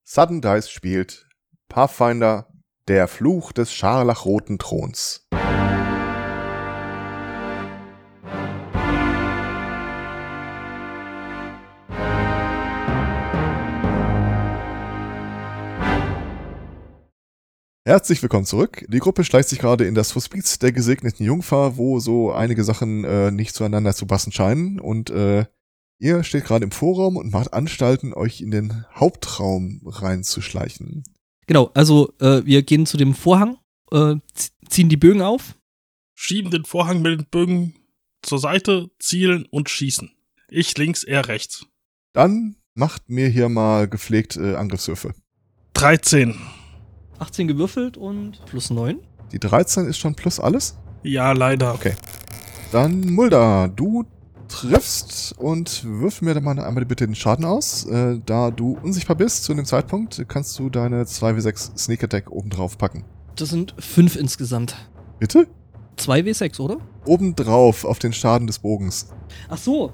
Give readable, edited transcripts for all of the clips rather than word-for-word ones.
Sudden Dice spielt Pathfinder, der Fluch des scharlachroten Throns. Herzlich willkommen zurück. Die Gruppe schleicht sich gerade in das Hospiz der gesegneten Jungfer, wo so einige Sachen nicht zueinander zu passen scheinen. Und ihr steht gerade im Vorraum und macht Anstalten, euch in den Hauptraum reinzuschleichen. Genau, also wir gehen zu dem Vorhang, ziehen die Bögen auf. Schieben den Vorhang mit den Bögen zur Seite, zielen und schießen. Ich links, er rechts. Dann macht mir hier mal gepflegt Angriffswürfe. 13. 18 gewürfelt und plus 9. Die 13 ist schon plus alles? Ja, leider. Okay. Dann Mulder, du triffst und wirf mir dann mal einmal bitte den Schaden aus. Da du unsichtbar bist zu dem Zeitpunkt, kannst du deine 2W6 Sneak Attack obendrauf packen. Das sind 5 insgesamt. Bitte? 2W6, oder? Obendrauf auf den Schaden des Bogens. Ach so.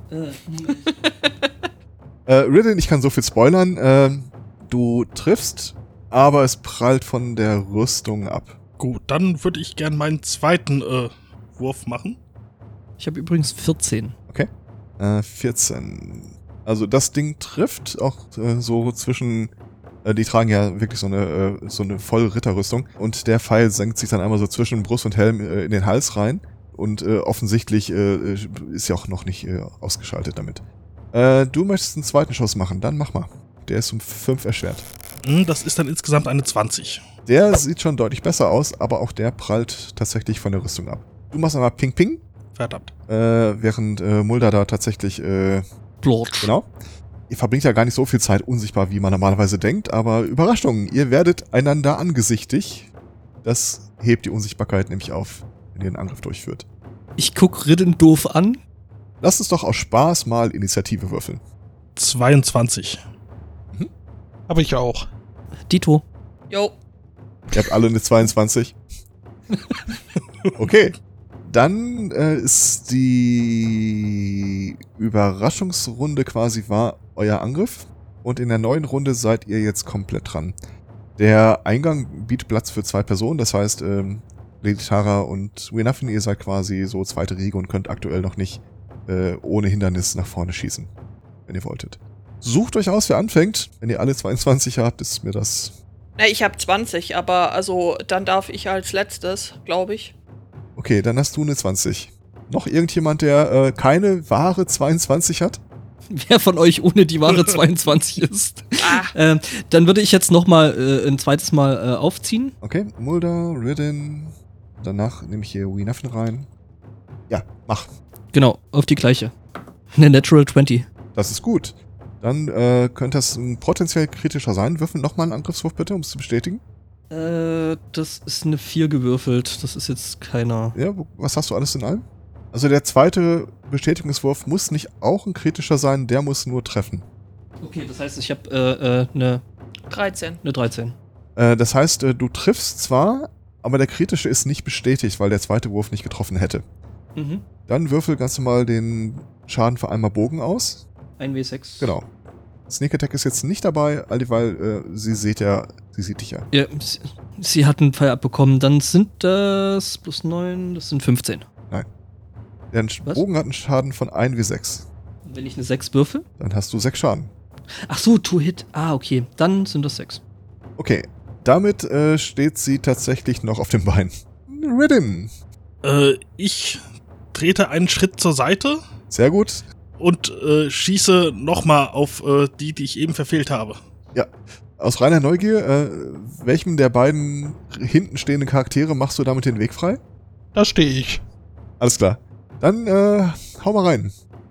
Ridden, ich kann so viel spoilern. Du triffst, aber es prallt von der Rüstung ab. Gut, dann würde ich gern meinen zweiten Wurf machen. Ich habe übrigens 14. Okay. 14. Also das Ding trifft auch so zwischen... die tragen ja wirklich so eine Vollritterrüstung. Und der Pfeil senkt sich dann einmal so zwischen Brust und Helm in den Hals rein. Und offensichtlich ist ja auch noch nicht ausgeschaltet damit. Du möchtest einen zweiten Schuss machen, dann mach mal. Der ist um 5 erschwert. Das ist dann insgesamt eine 20. Der sieht schon deutlich besser aus, aber auch der prallt tatsächlich von der Rüstung ab. Du machst einmal Ping Ping. Verdammt. Während Mulder da tatsächlich... Blort. Genau. Ihr verbringt ja gar nicht so viel Zeit unsichtbar, wie man normalerweise denkt, aber Überraschung, ihr werdet einander angesichtig. Das hebt die Unsichtbarkeit nämlich auf, wenn ihr einen Angriff durchführt. Ich guck Ridden doof an. Lasst uns doch aus Spaß mal Initiative würfeln. 22. Aber ich auch. Dito. Jo. Ihr habt alle eine 22. Okay. Dann ist die Überraschungsrunde quasi war euer Angriff. Und in der neuen Runde seid ihr jetzt komplett dran. Der Eingang bietet Platz für 2 Personen. Das heißt, Lady Tara und Winafin, ihr seid quasi so zweite Riege und könnt aktuell noch nicht ohne Hindernis nach vorne schießen, wenn ihr wolltet. Sucht euch aus, wer anfängt. Wenn ihr alle 22 habt, ist mir das... Ne, ich habe 20, aber also dann darf ich als letztes, glaube ich. Okay, dann hast du eine 20. Noch irgendjemand, der keine wahre 22 hat? Wer von euch ohne die wahre 22 ist? Ah. Dann würde ich jetzt nochmal ein zweites Mal aufziehen. Okay, Mulder, Ridden. Danach nehme ich hier Winafin rein. Ja, mach. Genau, auf die gleiche. Eine Natural 20. Das ist gut. Dann könnte das ein potenziell kritischer sein. Würfel nochmal einen Angriffswurf bitte, um es zu bestätigen. Das ist eine 4 gewürfelt. Das ist jetzt keiner. Ja, was hast du alles in allem? Also der zweite Bestätigungswurf muss nicht auch ein kritischer sein, der muss nur treffen. Okay, das heißt, ich habe eine 13. 13. Das heißt, du triffst zwar, aber der kritische ist nicht bestätigt, weil der zweite Wurf nicht getroffen hätte. Mhm. Dann würfel ganz normal den Schaden für einmal Bogen aus. 1W6. Genau. Sneak Attack ist jetzt nicht dabei, weil sie sieht dich ja. Ja, sie hat einen Pfeil abbekommen. Dann sind das plus 9, das sind 15. Der Was? Bogen hat einen Schaden von 1W6. Und wenn ich eine 6 würfel? Dann hast du 6 Schaden. Ach so, to hit. Ah, okay. Dann sind das 6. Okay. Damit steht sie tatsächlich noch auf dem Bein. Ridden. Ich trete einen Schritt zur Seite Sehr gut. und schieße nochmal auf die ich eben verfehlt habe. Ja. Aus reiner Neugier, welchem der beiden hinten stehenden Charaktere machst du damit den Weg frei? Da stehe ich. Alles klar. Dann hau mal rein.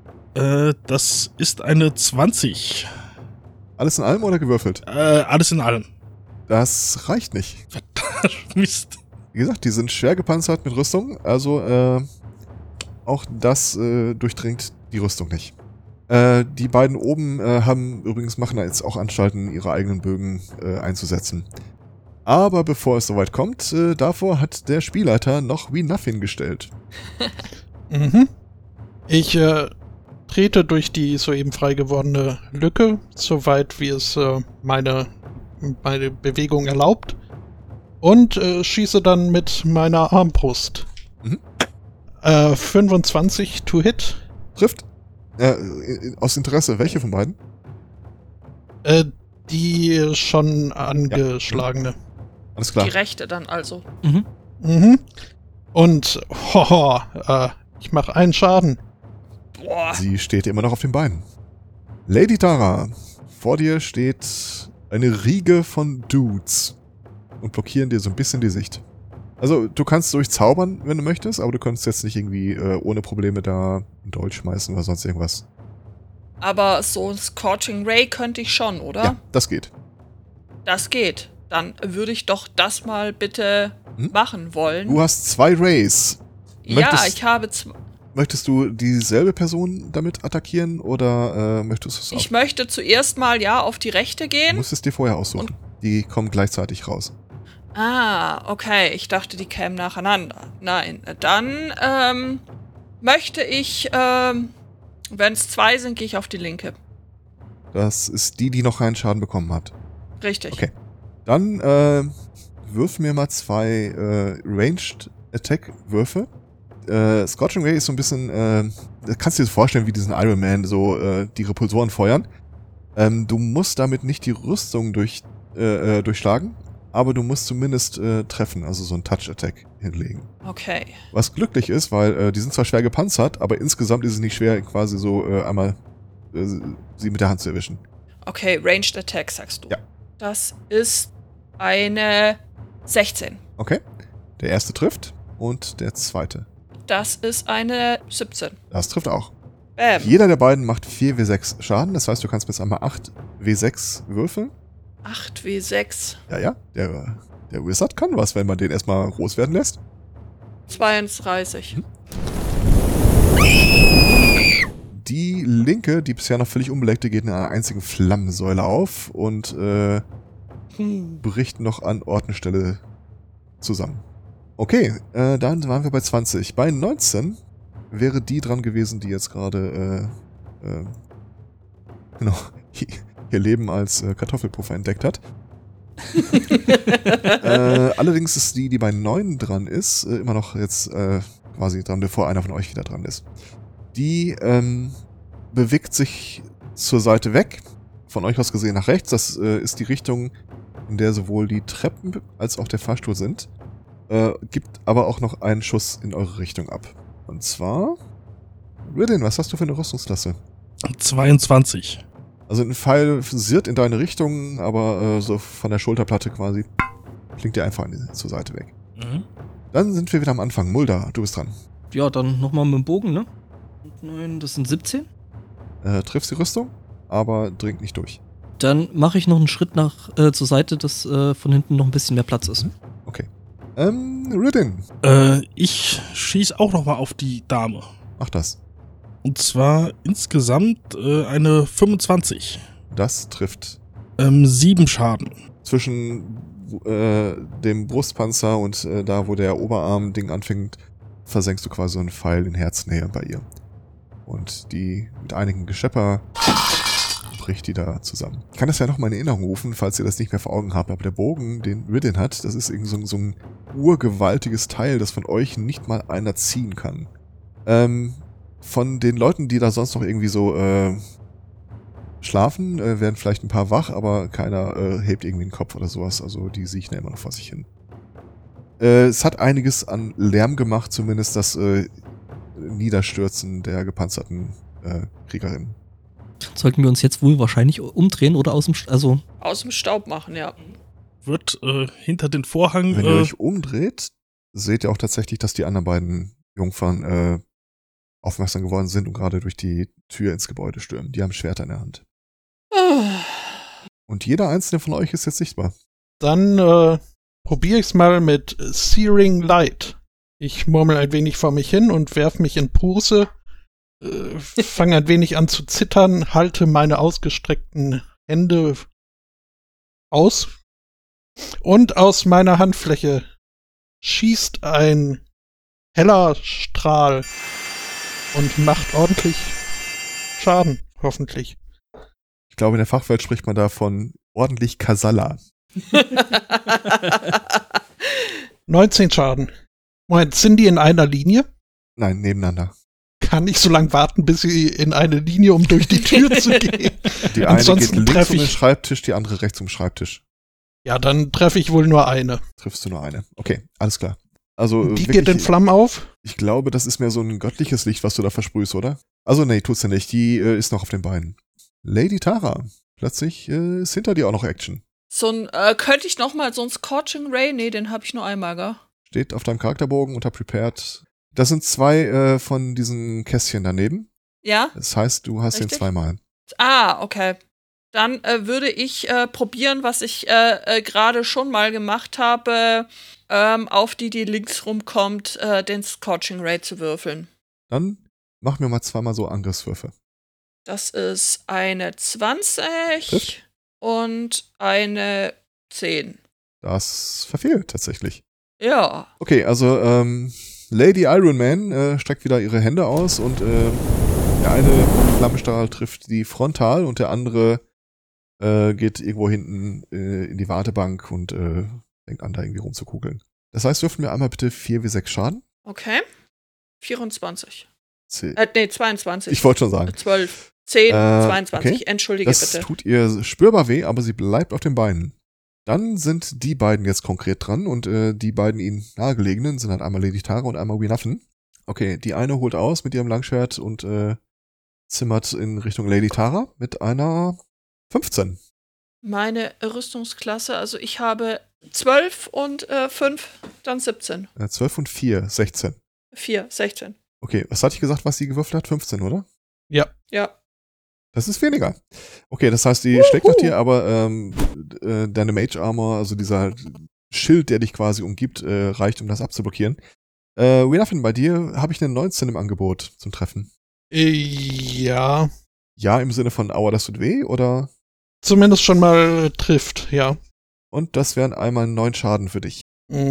Das ist eine 20. Alles in allem oder gewürfelt? Alles in allem. Das reicht nicht. Verdammt, Mist. Wie gesagt, die sind schwer gepanzert mit Rüstung, also auch das durchdringt die Rüstung nicht. Die beiden oben machen jetzt auch Anstalten, ihre eigenen Bögen einzusetzen. Aber bevor es soweit kommt, davor hat der Spielleiter noch Winafin gestellt. Ich trete durch die soeben frei gewordene Lücke, soweit wie es meine meine Bewegung erlaubt. Und schieße dann mit meiner Armbrust. 25 to hit. Trifft. Aus Interesse, welche von beiden? Die schon angeschlagene. Alles klar. Die rechte dann also. Mhm. Und ich mache einen Schaden. Boah. Sie steht immer noch auf den Beinen. Lady Tara, vor dir steht eine Riege von Dudes und blockieren dir so ein bisschen die Sicht. Also, du kannst durchzaubern, wenn du möchtest, aber du kannst jetzt nicht irgendwie ohne Probleme da einen Dolch schmeißen oder sonst irgendwas. Aber so ein Scorching Ray könnte ich schon, oder? Ja, das geht. Das geht. Dann würde ich doch das mal bitte machen wollen. Du hast 2 Rays. Ja, ich habe Möchtest du dieselbe Person damit attackieren oder möchtest du es Ich möchte zuerst mal auf die rechte Du gehen. musst es dir vorher aussuchen. Die kommen gleichzeitig raus. Ah, okay. Ich dachte, die kämen nacheinander. Nein, dann möchte ich, wenn es 2 sind, gehe ich auf die linke. Das ist die noch keinen Schaden bekommen hat. Richtig. Okay. Dann wirf mir mal 2 Ranged Attack Würfe. Scorching Ray ist so ein bisschen, kannst du dir das vorstellen, wie diesen Iron Man so die Repulsoren feuern. Du musst damit nicht die Rüstung durchschlagen, aber du musst zumindest treffen, also so einen Touch-Attack hinlegen. Okay. Was glücklich ist, weil die sind zwar schwer gepanzert, aber insgesamt ist es nicht schwer, quasi so einmal sie mit der Hand zu erwischen. Okay, Ranged Attack sagst du. Ja. Das ist eine 16. Okay. Der erste trifft und der zweite. Das ist eine 17. Das trifft auch. Bam. Jeder der beiden macht 4W6 Schaden, das heißt, du kannst bis einmal 8W6 würfeln. 8W6. Ja, der Wizard kann was, wenn man den erstmal groß werden lässt. 32. Die linke, die bisher noch völlig unbeleckte, geht in einer einzigen Flammensäule auf und bricht noch an Ort und Stelle zusammen. Okay, dann waren wir bei 20. Bei 19 wäre die dran gewesen, die jetzt gerade ihr Leben als Kartoffelpuffer entdeckt hat. Allerdings ist die bei 9 dran ist, immer noch jetzt quasi dran, bevor einer von euch wieder dran ist. Die bewegt sich zur Seite weg, von euch aus gesehen nach rechts. Das ist die Richtung, in der sowohl die Treppen als auch der Fahrstuhl sind. Gibt aber auch noch einen Schuss in eure Richtung ab. Und zwar... Ridin, was hast du für eine Rüstungsklasse? 22. Also ein Pfeil sirrt in deine Richtung, aber so von der Schulterplatte quasi klingt dir einfach zur Seite weg. Dann sind wir wieder am Anfang. Mulda, du bist dran. Ja, dann nochmal mit dem Bogen, ne? 9, das sind 17. Triffst die Rüstung, aber dringt nicht durch. Dann mache ich noch einen Schritt zur Seite, dass von hinten noch ein bisschen mehr Platz ist. Okay. Ridin. Ich schieße auch noch mal auf die Dame. Mach das. Und zwar insgesamt eine 25. Das trifft. 7 Schaden. Zwischen dem Brustpanzer und da, wo der Oberarm-Ding anfängt, versenkst du quasi so einen Pfeil in Herznähe bei ihr. Und die mit einigen Geschepper bricht die da zusammen. Ich kann das ja noch mal in Erinnerung rufen, falls ihr das nicht mehr vor Augen habt, aber der Bogen, den Ridin hat, das ist irgendwie so ein urgewaltiges Teil, das von euch nicht mal einer ziehen kann. Von den Leuten, die da sonst noch irgendwie so schlafen, werden vielleicht ein paar wach, aber keiner hebt irgendwie den Kopf oder sowas. Also die siechen immer noch vor sich hin. Es hat einiges an Lärm gemacht, zumindest das Niederstürzen der gepanzerten Kriegerinnen. Sollten wir uns jetzt wohl wahrscheinlich umdrehen oder aus dem Staub machen, ja. Wird hinter den Vorhang... Wenn ihr euch umdreht, seht ihr auch tatsächlich, dass die anderen beiden Jungfern aufmerksam geworden sind und gerade durch die Tür ins Gebäude stürmen. Die haben Schwerter in der Hand. Und jeder einzelne von euch ist jetzt sichtbar. Dann probiere ich es mal mit Searing Light. Ich murmel ein wenig vor mich hin und werf mich in Pose, fange ein wenig an zu zittern, halte meine ausgestreckten Hände aus und aus meiner Handfläche schießt ein heller Strahl und macht ordentlich Schaden, hoffentlich. Ich glaube, in der Fachwelt spricht man da von ordentlich Kasala. 19 Schaden. Moment, sind die in einer Linie? Nein, nebeneinander. Kann ich so lange warten, bis sie in eine Linie, um durch die Tür zu gehen? Die eine geht Ansonsten links treffe um den ich. Schreibtisch, die andere rechts um den Schreibtisch. Ja, dann treffe ich wohl nur eine. Triffst du nur eine. Okay, alles klar. Also Die wirklich, geht in Flammen auf? ich glaube, das ist mehr so ein göttliches Licht, was du da versprühst, oder? Also nee, tut's ja nicht. Die ist noch auf den Beinen. Lady Tara. Plötzlich ist hinter dir auch noch Action. Könnte ich noch mal so ein Scorching Ray? Nee, den habe ich nur einmal, gell? Steht auf deinem Charakterbogen unter Prepared. Das sind 2 von diesen Kästchen daneben. Ja? Das heißt, du hast Richtig? den 2-mal. Ah, okay. Dann würde ich probieren, was ich gerade schon mal gemacht habe, auf die links rumkommt, den Scorching Ray zu würfeln. Dann mach mir mal 2-mal so Angriffswürfe. Das ist eine 20 Trifft. und eine 10. Das verfehlt tatsächlich. Ja. Okay, also Lady Iron Man streckt wieder ihre Hände aus und der eine Flammenstrahl trifft die frontal und der andere geht irgendwo hinten in die Wartebank und fängt an, da irgendwie rumzukugeln. Das heißt, würfen wir einmal bitte 4W6 Schaden. Okay. 24. 10. 22. Ich wollte schon sagen. 12. 10, 22. okay. Entschuldige Das bitte. tut ihr spürbar weh, aber sie bleibt auf den Beinen. Dann sind die beiden jetzt konkret dran und die beiden ihnen nahegelegenen sind halt einmal Lady Tara und einmal Winaffen. Okay, die eine holt aus mit ihrem Langschwert und zimmert in Richtung Lady Tara mit einer 15. Meine Rüstungsklasse, also ich habe 12 und 5, dann 17. 12 und 4, 16. 4, 16. Okay, was hatte ich gesagt, was sie gewürfelt hat? 15, oder? Ja. Ja. Das ist weniger. Okay, das heißt, die schlägt nach dir, aber deine Mage Armor, also dieser Schild, der dich quasi umgibt, reicht, um das abzublockieren. Winaffen, bei dir habe ich eine 19 im Angebot zum Treffen. Ja. Ja, im Sinne von Aua, das tut weh, oder? Zumindest schon mal trifft, ja. Und das wären einmal 9 Schaden für dich.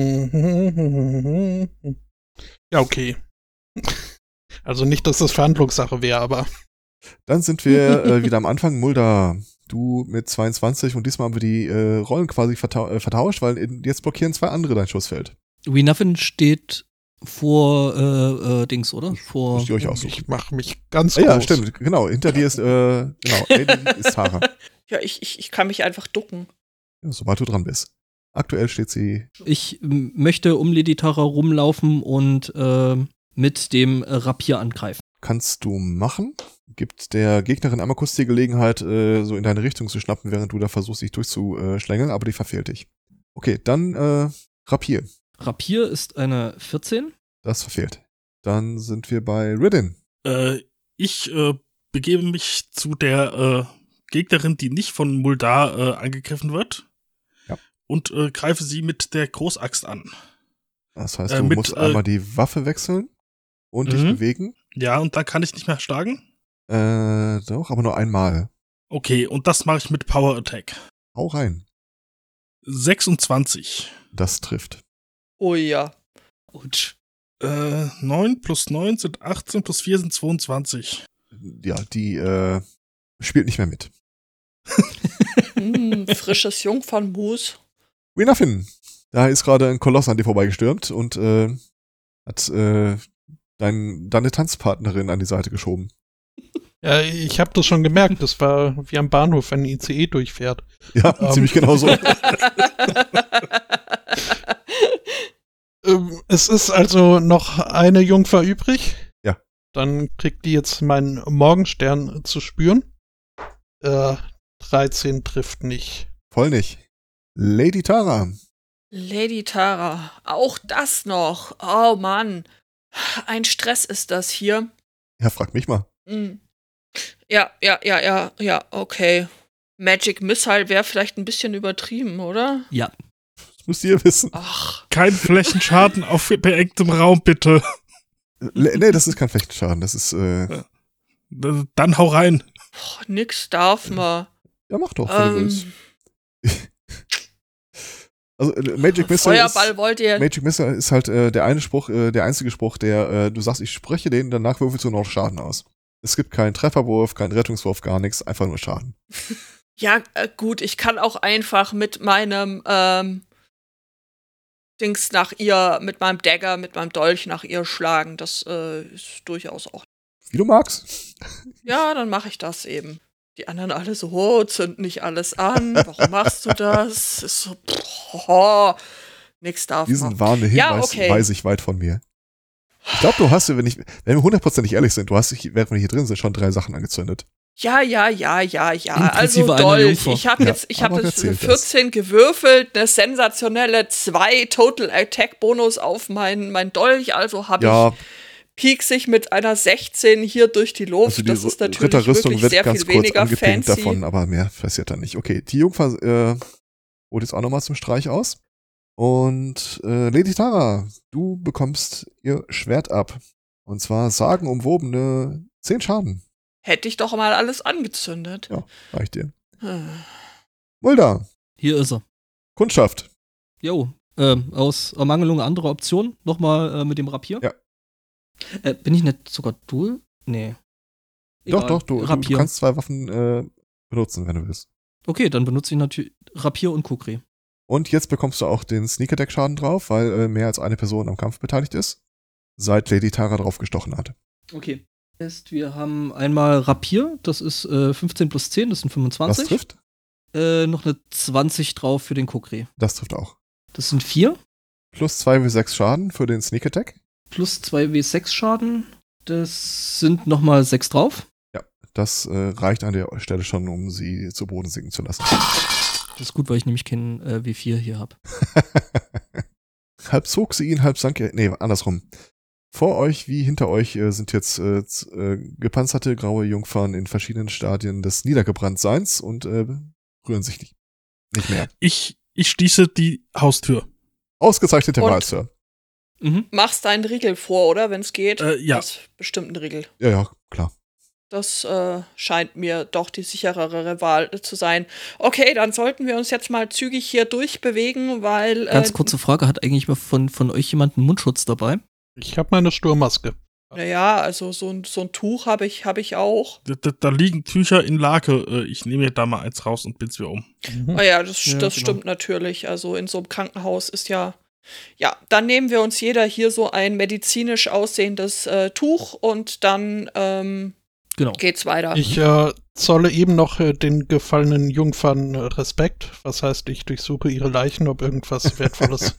Ja, okay. Also nicht, dass das Verhandlungssache wäre, aber. Dann sind wir wieder am Anfang. Mulder, du mit 22 und diesmal haben wir die Rollen quasi vertauscht, weil jetzt blockieren 2 andere dein Schussfeld. Winaffen steht vor Dings, oder? Vor. Müsst ihr euch aussuchen. Ich mache mich ganz Ja, groß. stimmt, genau. Hinter dir ist, Lady ist Tara. Ja, ich kann mich einfach ducken. Ja, sobald du dran bist. Aktuell steht sie. Ich möchte um Lady Tara rumlaufen und mit dem Rapier angreifen. Kannst du machen. Gibt der Gegnerin einmal kurz die Gelegenheit, so in deine Richtung zu schnappen, während du da versuchst, dich durchzuschlängeln, aber die verfehlt dich. Okay, dann Rapier. Rapier ist eine 14. Das verfehlt. Dann sind wir bei Ridden. Ich begebe mich zu der Gegnerin, die nicht von Muldar angegriffen wird. Ja. Und greife sie mit der Großaxt an. Das heißt, du musst einmal die Waffe wechseln und dich bewegen. Ja, und dann kann ich nicht mehr schlagen? Doch, aber nur einmal. Okay, und das mache ich mit Power Attack. Hau rein. 26. Das trifft. Oh ja. Autsch. 9 plus 9 sind 18, plus 4 sind 22. Ja, die spielt nicht mehr mit. Frisches Jungfernmus. Winaffen. Da ist gerade ein Koloss an dir vorbeigestürmt und hat deine Tanzpartnerin an die Seite geschoben. Ja, ich habe das schon gemerkt. Das war wie am Bahnhof, wenn ein ICE durchfährt. Ja, ziemlich genau so. Es ist also noch eine Jungfer übrig. Ja. Dann kriegt die jetzt meinen Morgenstern zu spüren. 13 trifft nicht. Voll nicht. Lady Tara. Lady Tara. Auch das noch. Oh Mann. Ein Stress ist das hier. Ja, frag mich mal. Ja, okay. Magic Missile wäre vielleicht ein bisschen übertrieben, oder? Ja. Das müsst ihr wissen. Ach. Kein Flächenschaden auf beengtem Raum, bitte. Nee, das ist kein Fechtenschaden. Das ist, Dann hau rein. Nix darf man. ja, mach doch, wenn du willst. Also, Magic Missile Feuerball wollt ihr. Magic Missile ist halt der einzige Spruch, der du sagst, ich spreche den, danach würfelst du noch Schaden aus. Es gibt keinen Trefferwurf, keinen Rettungswurf, gar nichts, einfach nur Schaden. Ja, gut, ich kann auch einfach mit meinem Dings mit meinem Dagger, mit meinem Dolch nach ihr schlagen. Das ist durchaus auch. Wie du magst. Ja, dann mache ich das eben. Die anderen alle so, zünd nicht alles an. Warum machst du das? Ist so, nix darf Diesen man. warnenden Hinweis okay. weiß ich weit von mir. Ich glaube, du hast, wenn wir hundertprozentig ehrlich sind, du hast, während wir hier drin sind, schon 3 Sachen angezündet. Ja. Inklusive Also einer Dolch. Jungfer. Ich habe Ja, ich habe aber jetzt wer zählt 14 gewürfelt, eine sensationelle 2 Total Attack Bonus auf mein Dolch. Also habe Ja, ich pieksig mit einer 16 hier durch die Luft. also die Das ist natürlich Ritterrüstung wirklich wird sehr ganz viel kurz weniger angepinkt fancy. davon, aber mehr passiert da nicht. Okay, die Jungfer holt jetzt auch nochmal zum Streich aus. Und Lady Tara, du bekommst ihr Schwert ab. Und zwar sagenumwobene 10 Schaden. Hätte ich doch mal alles angezündet. Ja, reicht dir. Hm. Mulder, Hier ist er. Kundschaft. Jo, aus Ermangelung anderer Optionen nochmal mit dem Rapier. Ja. Bin ich nicht sogar Dual? Nee. Egal. Doch, du Rapier. kannst 2 Waffen benutzen, wenn du willst. Okay, dann benutze ich natürlich Rapier und Kukri. Und jetzt bekommst du auch den Sneak Attack Schaden drauf, weil mehr als eine Person am Kampf beteiligt ist, seit Lady Tara drauf gestochen hat. Okay. Wir haben einmal Rapier, das ist 15 plus 10, das sind 25. Das trifft? Noch eine 20 drauf für den Kukri. Das trifft auch. Das sind 4. Plus 2W6 Schaden für den Sneak Attack. Plus 2W6 Schaden. Das sind nochmal 6 drauf. Das reicht an der Stelle schon, um sie zu Boden sinken zu lassen. Das ist gut, weil ich nämlich keinen W4 hier habe. Halb zog sie ihn, halb sank er. Nee, andersrum. Vor euch wie hinter euch sind jetzt gepanzerte graue Jungfern in verschiedenen Stadien des Niedergebranntseins und rühren sich nicht mehr. Ich schließe die Haustür. Ausgezeichnete Und- Wahl, Sir. Mhm. Machst deinen Riegel vor, oder? Wenn es geht. Ja. Das ist bestimmt ein Riegel. Ja, klar. Das scheint mir doch die sicherere Wahl zu sein. Okay, dann sollten wir uns jetzt mal zügig hier durchbewegen, weil. Ganz kurze Frage, hat eigentlich mal von euch jemand einen Mundschutz dabei? Ich habe meine Sturmmaske. Naja, also so ein Tuch habe ich auch. Da liegen Tücher in Lage. Ich nehme mir da mal eins raus und bin's mir um. Mhm. Naja, das Ja, genau. stimmt natürlich. Also in so einem Krankenhaus ist ja. Ja, dann nehmen wir uns jeder hier so ein medizinisch aussehendes Tuch und dann Genau. geht's weiter. Ich zolle eben noch den gefallenen Jungfern Respekt. Was heißt, ich durchsuche ihre Leichen, ob irgendwas Wertvolles.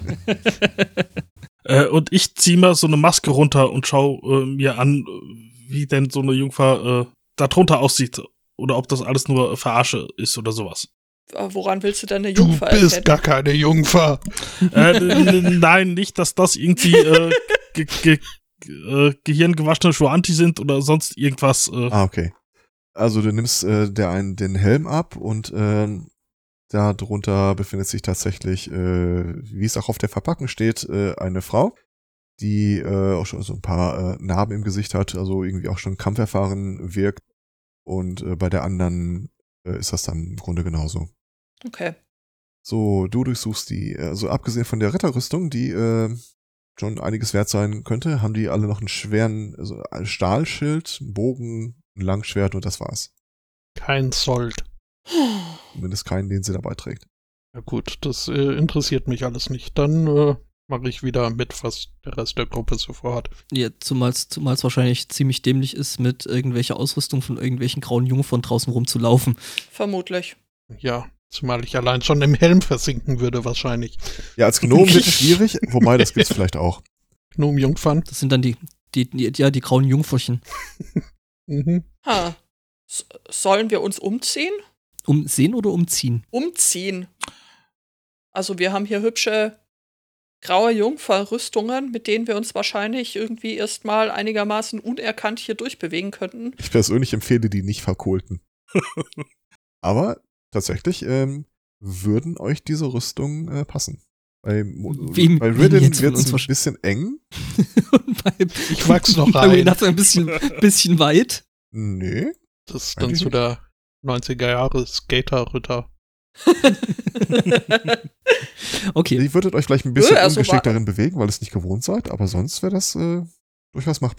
Und ich ziehe mal so eine Maske runter und schau mir an, wie denn so eine Jungfer da drunter aussieht. Oder ob das alles nur Verarsche ist oder sowas. Woran willst du denn eine Du Jungfer bist erkennen? gar keine Jungfer. Nein, nicht, dass das irgendwie gehirngewaschene Schuanti sind oder sonst irgendwas. Okay. Also du nimmst den Helm ab und da drunter befindet sich tatsächlich, wie es auch auf der Verpackung steht, eine Frau, die auch schon so ein paar Narben im Gesicht hat, also irgendwie auch schon kampferfahren wirkt. Und bei der anderen ist das dann im Grunde genauso. Okay. So, du durchsuchst die. Also abgesehen von der Ritterrüstung, die schon einiges wert sein könnte, haben die alle noch einen schweren ein Stahlschild, einen Bogen, ein Langschwert und das war's. Kein Sold. Zumindest keinen, den sie dabei trägt. Ja gut, das interessiert mich alles nicht. Dann mache ich wieder mit, was der Rest der Gruppe so vorhat. Ja, zumal es wahrscheinlich ziemlich dämlich ist, mit irgendwelcher Ausrüstung von irgendwelchen grauen Jungfern draußen rumzulaufen. Vermutlich. Ja, zumal ich allein schon im Helm versinken würde wahrscheinlich. Ja, als Gnom wird es schwierig, wobei das gibt's vielleicht auch. Gnom-Jungfern. Das sind dann die grauen Jungferchen. Mhm. Ha. Sollen wir uns umziehen? Umsehen oder umziehen? Umziehen. Also wir haben hier hübsche graue Jungfer-Rüstungen, mit denen wir uns wahrscheinlich irgendwie erstmal einigermaßen unerkannt hier durchbewegen könnten. Ich persönlich empfehle die nicht verkohlten. Aber tatsächlich würden euch diese Rüstungen passen. Bei Wem Ridden jetzt wird von es uns ein bisschen eng. Und Ich wachs noch bei rein. Renata ein bisschen weit. Nee. Das ist dann Eigentlich so der 90er Jahre Skater-Ritter. Okay. Ihr würdet euch vielleicht ein bisschen Also ungeschickt darin bewegen, weil ihr es nicht gewohnt seid, aber sonst wäre das durchaus machbar.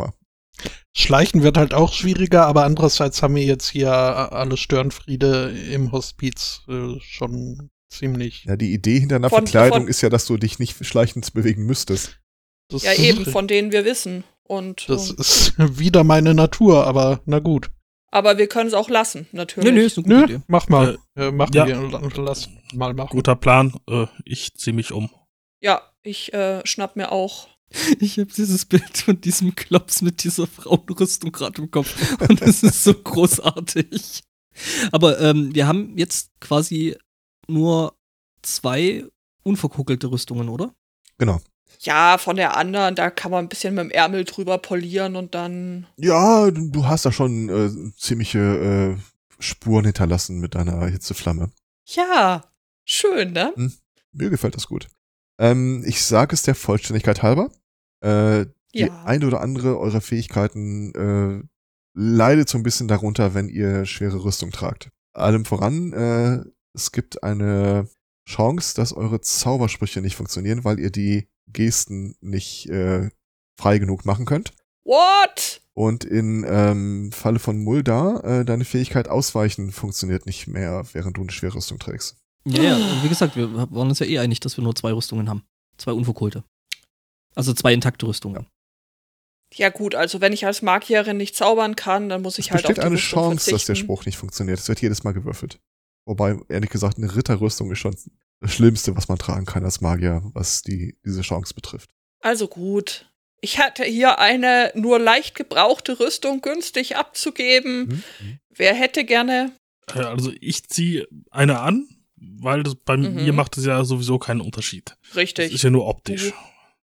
Schleichen wird halt auch schwieriger, aber andererseits haben wir jetzt hier alle Störenfriede im Hospiz schon ziemlich. Ja, die Idee hinter einer Verkleidung ist ja, dass du dich nicht schleichend bewegen müsstest. Ja, eben, von denen wir wissen. Und das ist wieder meine Natur, aber na gut. Aber wir können es auch lassen, natürlich. Nö, ist eine gute Idee. Mach mal. Ja. Lass mal machen. Guter Plan. Ich zieh mich um. Ja, ich schnapp mir auch. Ich habe dieses Bild von diesem Klops mit dieser Frauenrüstung gerade im Kopf. Und das ist so großartig. Aber wir haben jetzt quasi nur 2 unverkugelte Rüstungen, oder? Genau. Ja, von der anderen, da kann man ein bisschen mit dem Ärmel drüber polieren und dann. Ja, du hast da schon ziemliche Spuren hinterlassen mit deiner Hitzeflamme. Ja, schön, ne? Mir gefällt das gut. Ich sage es der Vollständigkeit halber. Die eine oder andere eurer Fähigkeiten leidet so ein bisschen darunter, wenn ihr schwere Rüstung tragt. Allem voran, es gibt eine Chance, dass eure Zaubersprüche nicht funktionieren, weil ihr die Gesten nicht frei genug machen könnt. What? Und in Falle von Mulda, deine Fähigkeit Ausweichen funktioniert nicht mehr, während du eine schwere Rüstung trägst. Ja, wie gesagt, wir waren uns ja einig, dass wir nur 2 Rüstungen haben. 2 unverkohlte. Also 2 intakte Rüstungen. Ja gut, also wenn ich als Magierin nicht zaubern kann, dann muss ich halt auf die eine Rüstung Chance, verzichten. dass der Spruch nicht funktioniert. Es wird jedes Mal gewürfelt. Wobei, ehrlich gesagt, eine Ritterrüstung ist schon das Schlimmste, was man tragen kann als Magier, was diese Chance betrifft. Also gut. Ich hatte hier eine nur leicht gebrauchte Rüstung günstig abzugeben. Wer hätte gerne? Also ich ziehe eine an, weil das bei mir macht es ja sowieso keinen Unterschied. Richtig. Das ist ja nur optisch.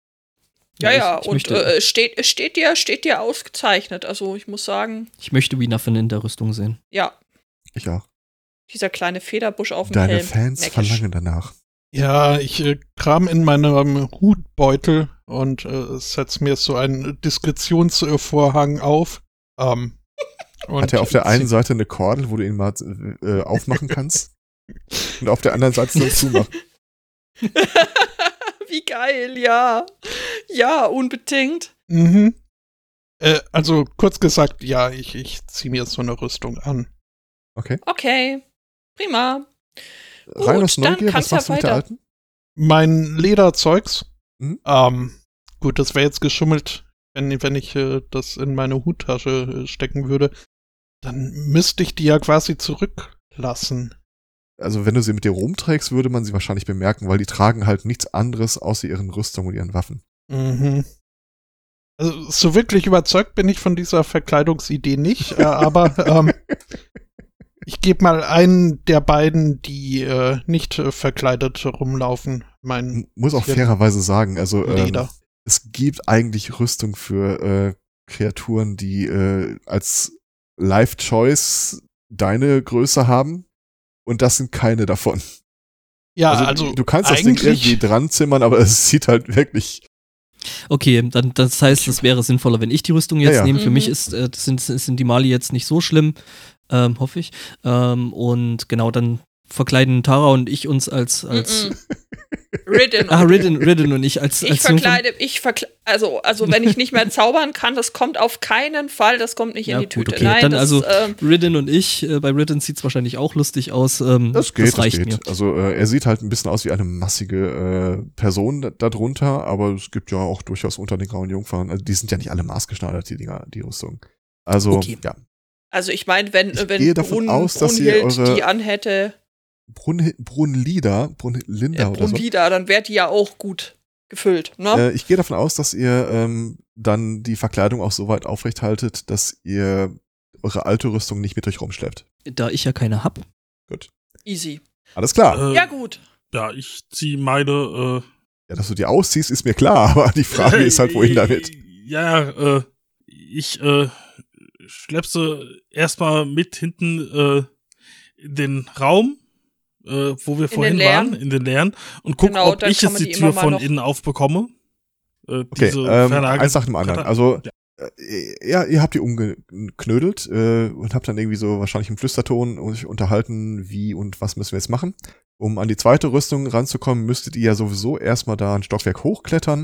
Ja, ich und möchte, steht dir ausgezeichnet. Also ich muss sagen. Ich möchte Wienaffen in der Rüstung sehen. Ja. Ich auch. Dieser kleine Federbusch auf dem Deine Helm. Fans Neckisch. verlangen danach. Ja, ich kram in meinem Hutbeutel und setz mir so einen Diskretionsvorhang auf. Und hat er auf der einen Seite eine Kordel, wo du ihn mal aufmachen kannst? Und auf der anderen Seite so zumachen. Wie geil, ja. Ja, unbedingt. Mhm. Also kurz gesagt, ja, ich ziehe mir so eine Rüstung an. Okay, prima. Rein Gut, aus Neugier, dann was kann's machst du ja mit der weiter. alten? Mein Lederzeugs. Mhm. Gut, das wäre jetzt geschummelt, wenn ich das in meine Huttasche stecken würde. Dann müsste ich die ja quasi zurücklassen. Also wenn du sie mit dir rumträgst, würde man sie wahrscheinlich bemerken, weil die tragen halt nichts anderes außer ihren Rüstungen und ihren Waffen. Mhm. Also so wirklich überzeugt bin ich von dieser Verkleidungsidee nicht, aber ich gebe mal einen der beiden, die nicht verkleidet rumlaufen. Muss auch fairerweise sagen, also Leder. es gibt eigentlich Rüstung für Kreaturen, die als Life-Choice deine Größe haben. Und das sind keine davon. Ja, also du kannst das Ding irgendwie dran zimmern, aber es sieht halt wirklich. Okay, dann das heißt, es wäre sinnvoller, wenn ich die Rüstung jetzt nehme. Für mich sind die Mali jetzt nicht so schlimm, hoffe ich. Und genau, dann verkleiden Tara und ich uns als Ridden. Ridden und ich als also wenn ich nicht mehr zaubern kann, das kommt auf keinen Fall, das kommt nicht in die Tüte. Okay. Nein, dann das, Ridden und ich, bei Ridden sieht es wahrscheinlich auch lustig aus. Das reicht mir. Also er sieht halt ein bisschen aus wie eine massige Person darunter, aber es gibt ja auch durchaus unter den grauen Jungfrauen, also die sind ja nicht alle maßgeschneidert, die Rüstung. Also, ja. Also ich meine, wenn gehe davon aus, dass ihr eure die anhätte, Brunlinda oder so. Dann wäre die ja auch gut gefüllt, ne? Ich gehe davon aus, dass ihr dann die Verkleidung auch so weit aufrecht haltet, dass ihr eure alte Rüstung nicht mit euch rumschleppt. Da ich ja keine hab. Gut. Easy. Alles klar. Ja, gut. Ja, ich ziehe meine Ja, dass du die ausziehst, ist mir klar, aber die Frage ist halt, wohin damit? Ja, ich schlepp sie erstmal mit hinten in den Raum, wo wir vorhin waren, in den leeren, und guck, ob ich jetzt die Tür von innen aufbekomme. Okay, eins nach dem anderen. Also, ja, ihr habt die umgeknödelt und habt dann irgendwie so wahrscheinlich im Flüsterton euch unterhalten, wie und was müssen wir jetzt machen. Um an die zweite Rüstung ranzukommen, müsstet ihr ja sowieso erstmal da ein Stockwerk hochklettern.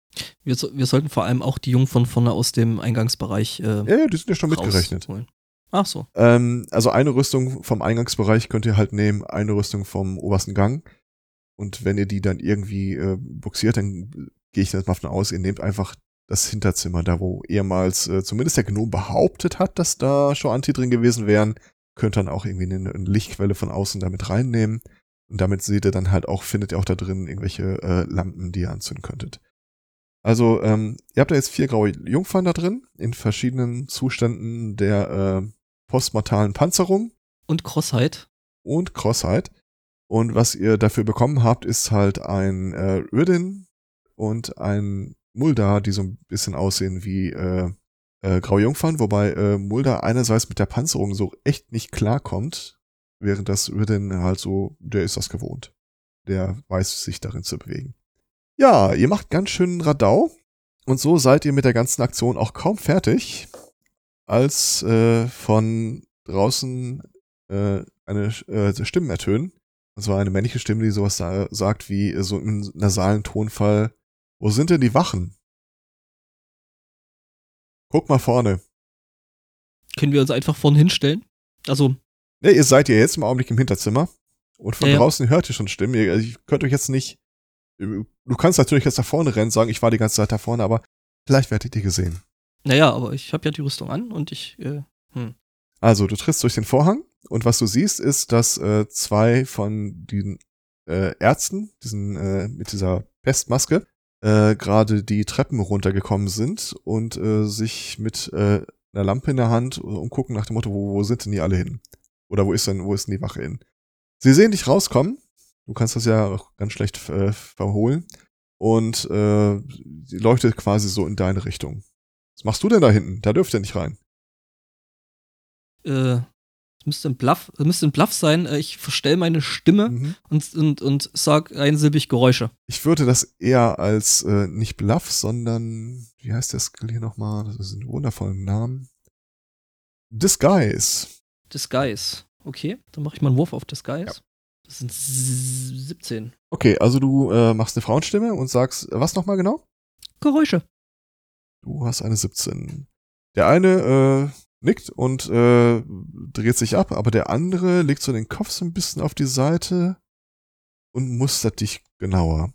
Wir sollten vor allem auch die Jungfern vorne aus dem Eingangsbereich Ja, die sind ja schon mitgerechnet. rausholen. Ach so. Also eine Rüstung vom Eingangsbereich könnt ihr halt nehmen, eine Rüstung vom obersten Gang. Und wenn ihr die dann irgendwie buxiert, dann gehe ich jetzt mal davon aus, ihr nehmt einfach das Hinterzimmer, da wo ehemals zumindest der Gnome behauptet hat, dass da schon Anti drin gewesen wären. Könnt dann auch irgendwie eine Lichtquelle von außen damit reinnehmen. Und damit seht ihr dann halt auch, findet ihr auch da drin irgendwelche Lampen, die ihr anzünden könntet. Also, ihr habt da jetzt 4 graue Jungfern da drin, in verschiedenen Zuständen der postmortalen Panzerung. Und Crossheit. Und Crossheit. Und was ihr dafür bekommen habt, ist halt ein Yrden und ein Mulda, die so ein bisschen aussehen wie graue Jungfern, wobei Mulda einerseits mit der Panzerung so echt nicht klarkommt, während das Yrden halt so, der ist das gewohnt. Der weiß, sich darin zu bewegen. Ja, ihr macht ganz schön Radau und so seid ihr mit der ganzen Aktion auch kaum fertig, als von draußen eine Stimme ertönen. Und zwar eine männliche Stimme, die sowas sagt wie so im nasalen Tonfall: Wo sind denn die Wachen? Guck mal vorne. Können wir uns einfach vorne hinstellen? Also. Ne, ihr seid ja jetzt im Augenblick im Hinterzimmer und von Ja. draußen hört ihr schon Stimmen. Also ich könnt euch jetzt nicht. Du kannst natürlich jetzt nach vorne rennen, sagen, ich war die ganze Zeit da vorne, aber vielleicht werdet ihr gesehen. Naja, aber ich habe ja die Rüstung an und ich. Also, du trittst durch den Vorhang und was du siehst, ist, dass 2 von den Ärzten, mit dieser Pestmaske, gerade die Treppen runtergekommen sind und sich mit einer Lampe in der Hand umgucken nach dem Motto, wo sind denn die alle hin? Oder wo ist denn die Wache hin? Sie sehen dich rauskommen. Du kannst das ja auch ganz schlecht verholen. Und sie leuchtet quasi so in deine Richtung. Was machst du denn da hinten? Da dürft ihr nicht rein. Es müsste ein Bluff sein. Ich verstell meine Stimme und sag einsilbig Geräusche. Ich würde das eher als nicht Bluff, sondern, wie heißt der Skill hier nochmal? Das ist ein wundervoller Name. Disguise. Disguise. Okay, dann mache ich mal einen Wurf auf Disguise. Ja. Das sind 17. Okay, also du machst eine Frauenstimme und sagst, was nochmal genau? Geräusche. Du hast eine 17. Der eine nickt und dreht sich ab, aber der andere legt so den Kopf so ein bisschen auf die Seite und mustert dich genauer.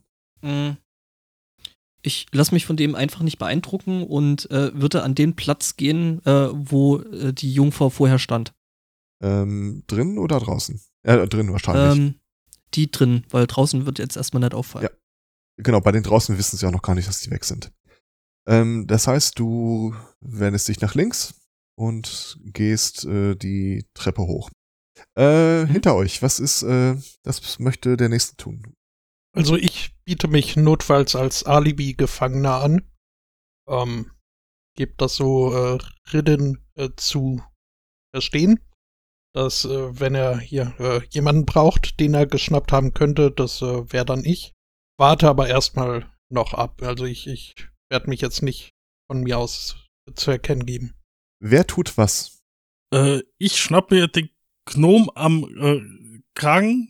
Ich lasse mich von dem einfach nicht beeindrucken und würde an den Platz gehen, wo die Jungfrau vorher stand. Drin oder draußen? Drin wahrscheinlich. Die drin, weil draußen wird jetzt erstmal nicht auffallen. Ja. Genau, bei den draußen wissen sie auch noch gar nicht, dass die weg sind. Das heißt, du wendest dich nach links und gehst die Treppe hoch. Hinter euch, das möchte der Nächste tun. Also ich biete mich notfalls als Alibi-Gefangener an. Gebe das so Ridden zu verstehen, dass wenn er hier jemanden braucht, den er geschnappt haben könnte, das wäre dann ich. Warte aber erstmal noch ab. Also ich werde mich jetzt nicht von mir aus zu erkennen geben. Wer tut was? Ich schnapp mir den Gnom am Kragen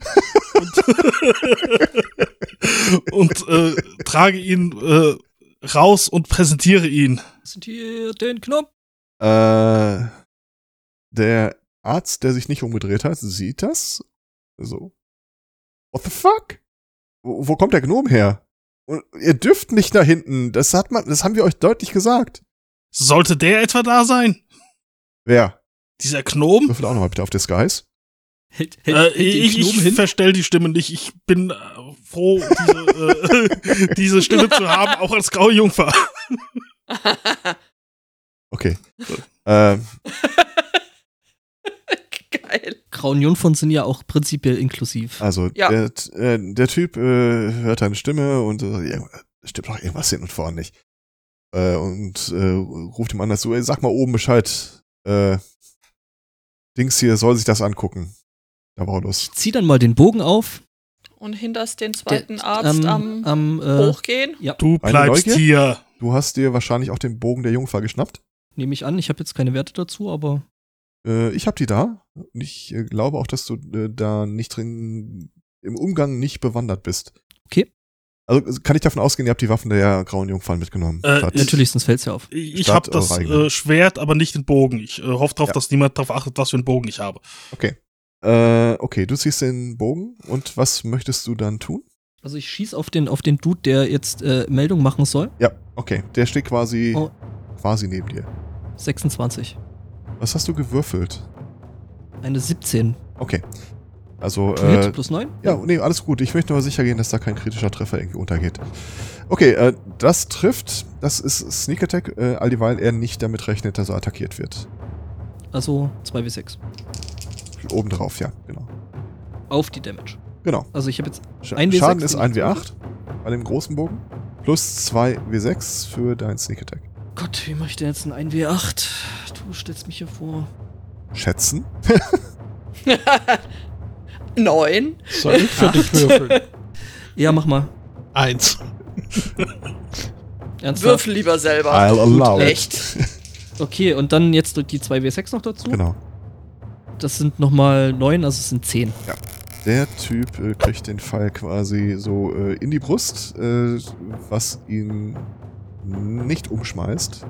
und trage ihn raus und präsentiere ihn. Präsentiert den Knopf. Der Arzt, der sich nicht umgedreht hat, sieht das. So. What the fuck? Wo kommt der Gnom her? Und ihr dürft nicht da hinten. Das haben wir euch deutlich gesagt. Sollte der etwa da sein? Wer? Dieser Gnom? Würfel auch nochmal bitte auf Disguise. Ich verstell die Stimme nicht. Ich bin froh, diese Stimme zu haben, auch als graue Jungfer. Okay. Geil. Grauen Jungfern sind ja auch prinzipiell inklusiv. Also, Ja. der Typ hört deine Stimme und stimmt doch irgendwas hin und vorne nicht. Und ruft ihm anders so, sag mal oben Bescheid. Dings hier soll sich das angucken. Da war los. Ich zieh dann mal den Bogen auf. Und hinterst den zweiten Arzt am Hochgehen. Hochgehen. Ja, Du bleibst Neugier? hier. Du hast dir wahrscheinlich auch den Bogen der Jungfer geschnappt. nehme ich an. Ich habe jetzt keine Werte dazu, aber Ich habe die da. Und ich glaube auch, dass du da nicht drin im Umgang nicht bewandert bist. okay. Also kann ich davon ausgehen, ihr habt die Waffen der Grauen Jungfrauen mitgenommen? Natürlich, sonst fällt's ja auf. Ich habe das Schwert, aber nicht den Bogen. Ich hoffe darauf, dass niemand darauf achtet, was für einen Bogen ich habe. Okay. Okay, du ziehst den Bogen und was möchtest du dann tun? Also ich schieß auf den Dude, der jetzt Meldung machen soll. Ja, okay. Der steht quasi neben dir. 26. Was hast du gewürfelt? Eine 17. Okay. Also, plus 9? Ja, nee, alles gut. Ich möchte nur sicher gehen, dass da kein kritischer Treffer irgendwie untergeht. Okay, das trifft. Das ist Sneak Attack, all dieweil er nicht damit rechnet, dass er attackiert wird. Also 2W6. Obendrauf, ja, genau. Auf die Damage. Genau. Also ich habe jetzt Schaden ist 1W8 bei dem großen Bogen. Plus 2W6 für deinen Sneak Attack. Gott, wie mache ich denn jetzt ein 1W8? Du stellst mich hier vor. Schätzen? 9. Soll ich für dich würfeln? Ja, mach mal. 1. Ernsthaft? Würfel lieber selber. I'll allow it. Echt. Okay, und dann jetzt die 2W6 noch dazu. Genau. Das sind nochmal 9, also es sind 10. Ja. Der Typ kriegt den Pfeil quasi so in die Brust, was ihn nicht umschmeißt.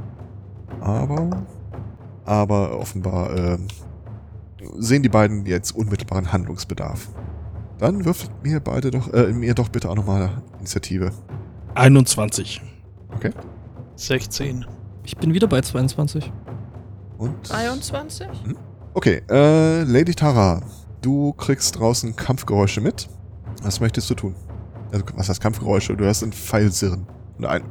Aber offenbar sehen die beiden jetzt unmittelbaren Handlungsbedarf. Dann würfelt mir doch bitte auch nochmal Initiative. 21. Okay. 16. Ich bin wieder bei 22. Und? 23? Okay, Lady Tara, du kriegst draußen Kampfgeräusche mit. Was möchtest du tun? Also, was heißt Kampfgeräusche? Du hörst ein Pfeilsirren. Und ein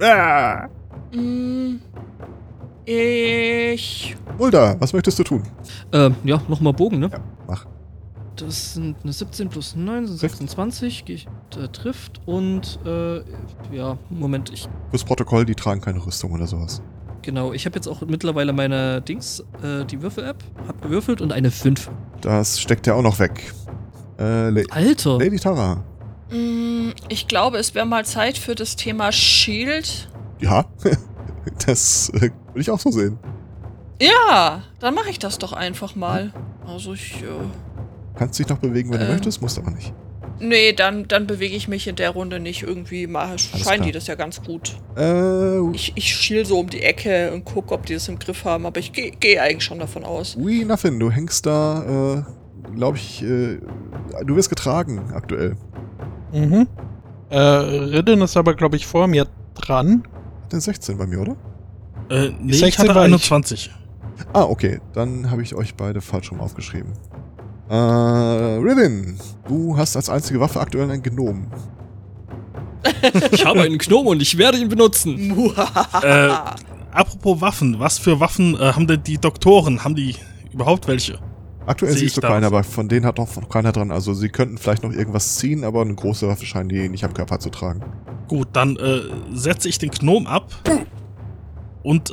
Mulder, was möchtest du tun? Ja, nochmal Bogen, ne? Ja, mach. Das sind eine 17 plus 9, sind 26. Trifft und, ja, Moment, Fürs Protokoll, die tragen keine Rüstung oder sowas. Genau, ich habe jetzt auch mittlerweile meine die Würfel-App, hab gewürfelt und eine 5. Das steckt ja auch noch weg. Alter! Lady Tara. Ich glaube, es wäre mal Zeit für das Thema Shield. Ja, das würde ich auch so sehen. Ja, dann mache ich das doch einfach mal. Also ich, Kannst dich noch bewegen, wenn du möchtest, musst aber nicht. Nee, dann bewege ich mich in der Runde nicht irgendwie. Scheinen klar. die das ja ganz gut. Ich schiel so um die Ecke und gucke, ob die das im Griff haben, aber ich gehe eigentlich schon davon aus. Wee Nothing, du hängst da, glaube ich, du wirst getragen aktuell. Mhm. Ridden ist aber, glaube ich, vor mir dran. Hat der 16 bei mir, oder? Nee, ich hatte 21. Ah, okay. Dann habe ich euch beide falsch rum aufgeschrieben. Ridden, du hast als einzige Waffe aktuell ein Gnom. Ich habe einen Gnom und ich werde ihn benutzen. Apropos Waffen, was für Waffen haben denn die Doktoren? Haben die überhaupt welche? Aktuell Sehe siehst du ich keine, da. aber von denen hat noch keiner dran. Also sie könnten vielleicht noch irgendwas ziehen, aber eine große Waffe scheinen die nicht am Körper zu tragen. Gut, dann setze ich den Gnom ab und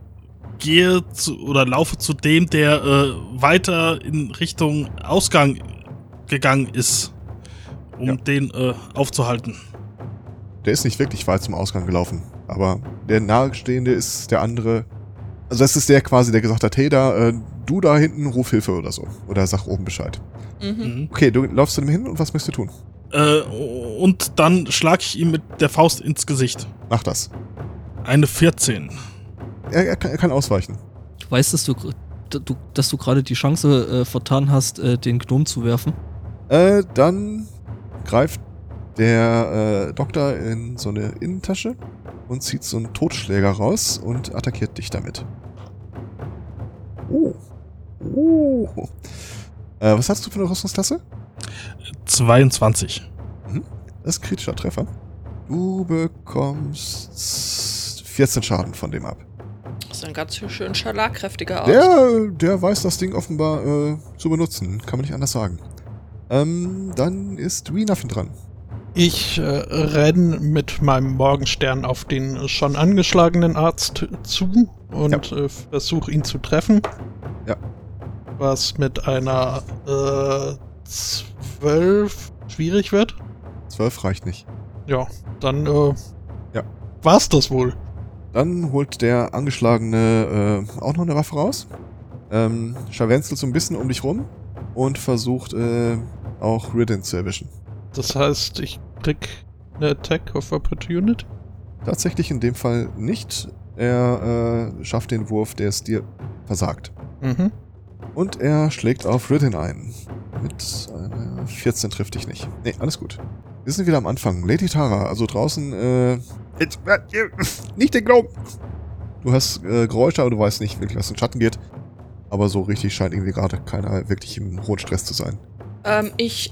laufe zu dem, der weiter in Richtung Ausgang gegangen ist, um den aufzuhalten. Der ist nicht wirklich weit zum Ausgang gelaufen, aber der Nahestehende ist der andere. Also das ist der quasi, der gesagt hat, hey du da hinten, ruf Hilfe oder so. Oder sag oben Bescheid. Mhm. Okay, du laufst zu dem hin und was möchtest du tun? Und dann schlage ich ihm mit der Faust ins Gesicht. Mach das. Eine 14. Er kann ausweichen. Du weißt, dass du gerade die Chance vertan hast, den Gnom zu werfen? Dann greift der Doktor in so eine Innentasche und zieht so einen Totschläger raus und attackiert dich damit. Was hast du für eine Rüstungsklasse? 22. Das ist ein kritischer Treffer. Du bekommst 14 Schaden von dem ab. Das ist ein ganz schön scharlachkräftiger Arzt. Der weiß das Ding offenbar zu benutzen. Kann man nicht anders sagen. Dann ist Wee Nothing dran. Ich renne mit meinem Morgenstern auf den schon angeschlagenen Arzt zu und versuche ihn zu treffen. Ja. Was mit einer 12 schwierig wird. 12 reicht nicht. Ja, dann war's das wohl. Dann holt der Angeschlagene auch noch eine Waffe raus. Scharwenzelt so ein bisschen um dich rum und versucht auch Ridden zu erwischen. Das heißt, ich krieg eine Attack of Opportunity? Tatsächlich in dem Fall nicht. Er schafft den Wurf, der es dir versagt. Mhm. Und er schlägt auf Ridden ein. Mit einer 14 trifft dich nicht. Nee, alles gut. Wir sind wieder am Anfang. Lady Tara, also draußen, nicht den Glauben! Du hast Geräusche, aber du weißt nicht wirklich, was in den Schatten geht. Aber so richtig scheint irgendwie gerade keiner wirklich im hohen Stress zu sein. Ich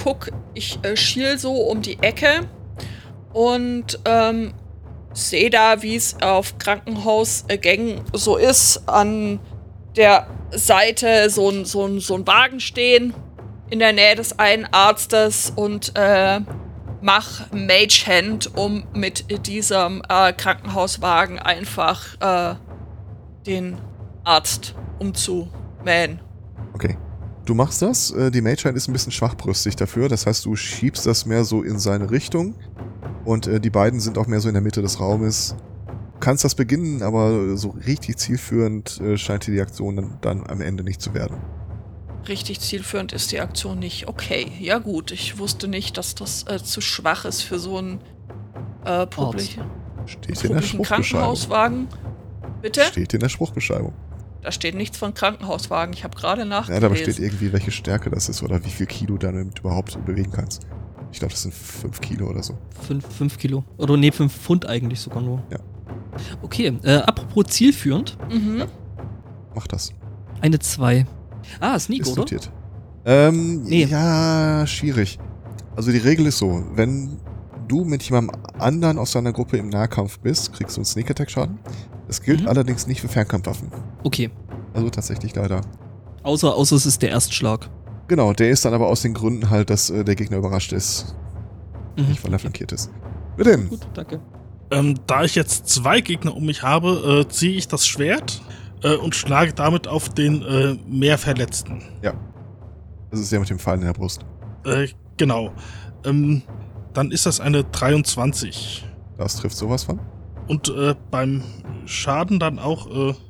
schiel so um die Ecke und sehe da, wie es auf Krankenhausgängen so ist, an der Seite so ein Wagen stehen in der Nähe des einen Arztes und mach Mage Hand, um mit diesem Krankenhauswagen einfach den Arzt umzumähen. Okay. Du machst das. Die Mage Hand ist ein bisschen schwachbrüstig dafür. Das heißt, du schiebst das mehr so in seine Richtung. Und die beiden sind auch mehr so in der Mitte des Raumes. Du kannst das beginnen, aber so richtig zielführend scheint dir die Aktion dann am Ende nicht zu werden. Richtig zielführend ist die Aktion nicht. Okay, ja gut. Ich wusste nicht, dass das zu schwach ist für so einen publiken Steht in der Spruchbeschreibung. Krankenhauswagen. Bitte? Steht in der Spruchbeschreibung. Da steht nichts von Krankenhauswagen. Ich habe gerade nachgelesen. Ja, da steht irgendwie, welche Stärke das ist oder wie viel Kilo du damit überhaupt bewegen kannst. Ich glaube, das sind 5 Kilo oder so. 5 Kilo. Oder nee, 5 Pfund eigentlich sogar nur. Ja. Okay, apropos zielführend. Mhm. Mach das. Eine 2. Ah, Sneak, Ist oder? notiert. Nee. Ja, schwierig. Also die Regel ist so, wenn du mit jemandem anderen aus deiner Gruppe im Nahkampf bist, kriegst du einen Sneak-Attack-Schaden. Das gilt allerdings nicht für Fernkampfwaffen. Okay. Also tatsächlich leider. Außer es ist der Erstschlag. Genau, der ist dann aber aus den Gründen halt, dass der Gegner überrascht ist. Nicht, weil er flankiert ist. Bitte. Gut, danke. Da ich jetzt 2 Gegner um mich habe, ziehe ich das Schwert und schlage damit auf den mehr Verletzten. Ja. Das ist der mit dem Pfeil in der Brust. Genau. Dann ist das eine 23. Das trifft sowas von. Und beim Schaden dann auch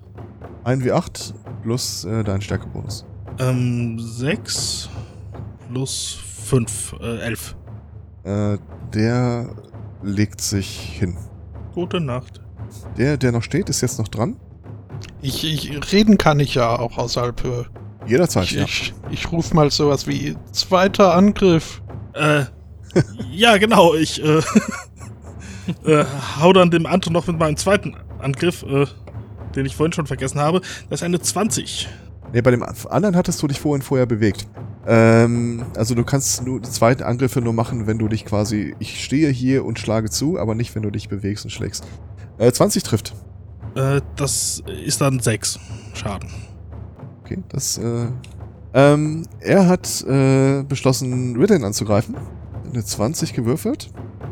1W8 plus dein Stärkebonus. 6 plus 5, 11. Der legt sich hin. Gute Nacht. Der noch steht, ist jetzt noch dran. Reden kann ich ja auch außerhalb. Jederzeit, ja. Ich ruf mal sowas wie zweiter Angriff. Ja, genau. Ich hau dann dem Anton noch mit meinem zweiten Angriff, den ich vorhin schon vergessen habe. Das ist eine 20. Nee, bei dem anderen hattest du dich vorher bewegt. Also du kannst nur die zweiten Angriffe nur machen, wenn du dich quasi, ich stehe hier und schlage zu, aber nicht, wenn du dich bewegst und schlägst. 20 trifft. Das ist dann 6 Schaden. Okay, das, er hat beschlossen, Ridden anzugreifen. Eine 20 gewürfelt.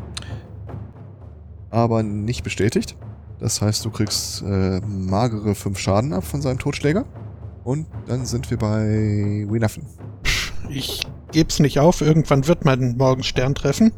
Aber nicht bestätigt. Das heißt, du kriegst magere 5 Schaden ab von seinem Totschläger. Und dann sind wir bei Winaffen. Ich geb's nicht auf, irgendwann wird mein Morgenstern treffen.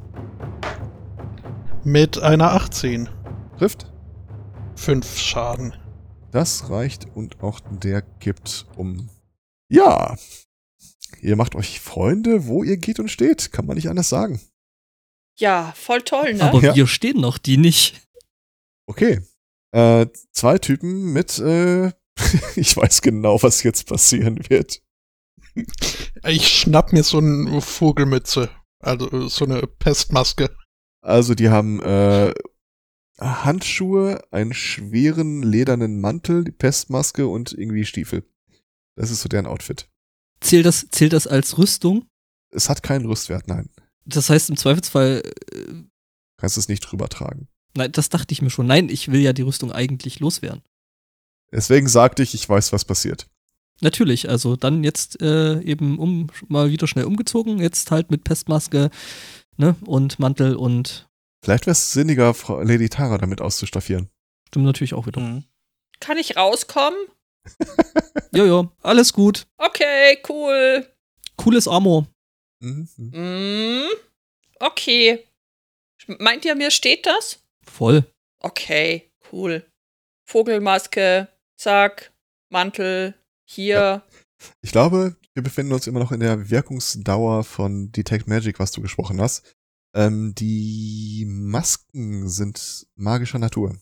Mit einer 18. Trifft. 5 Schaden. Das reicht und auch der gibt um. Ja. Ihr macht euch Freunde, wo ihr geht und steht. Kann man nicht anders sagen. Ja, voll toll, ne? Aber Ja. wir stehen noch, die nicht. Okay. 2 Typen mit, ich weiß genau, was jetzt passieren wird. Ich schnapp mir so eine Vogelmütze. Also so eine Pestmaske. Also die haben Handschuhe, einen schweren ledernen Mantel, die Pestmaske und irgendwie Stiefel. Das ist so deren Outfit. Zählt das als Rüstung? Es hat keinen Rüstwert, nein. Das heißt im Zweifelsfall, Kannst es nicht drüber tragen. nein, das dachte ich mir schon. Nein, ich will ja die Rüstung eigentlich loswerden. Deswegen sagte ich weiß, was passiert. Natürlich, also dann jetzt eben mal wieder schnell umgezogen, jetzt halt mit Pestmaske, ne, und Mantel und Vielleicht wäre es sinniger, Frau Lady Tara damit auszustaffieren. stimmt natürlich auch wieder. Mhm. Kann ich rauskommen? Jojo, alles gut. Okay, cool. Cooles Armor. Mm, okay. Meint ihr, mir steht das? Voll. Okay, cool. Vogelmaske, zack, Mantel, hier. Ja. Ich glaube, wir befinden uns immer noch in der Wirkungsdauer von Detect Magic, was du gesprochen hast. Die Masken sind magischer Natur.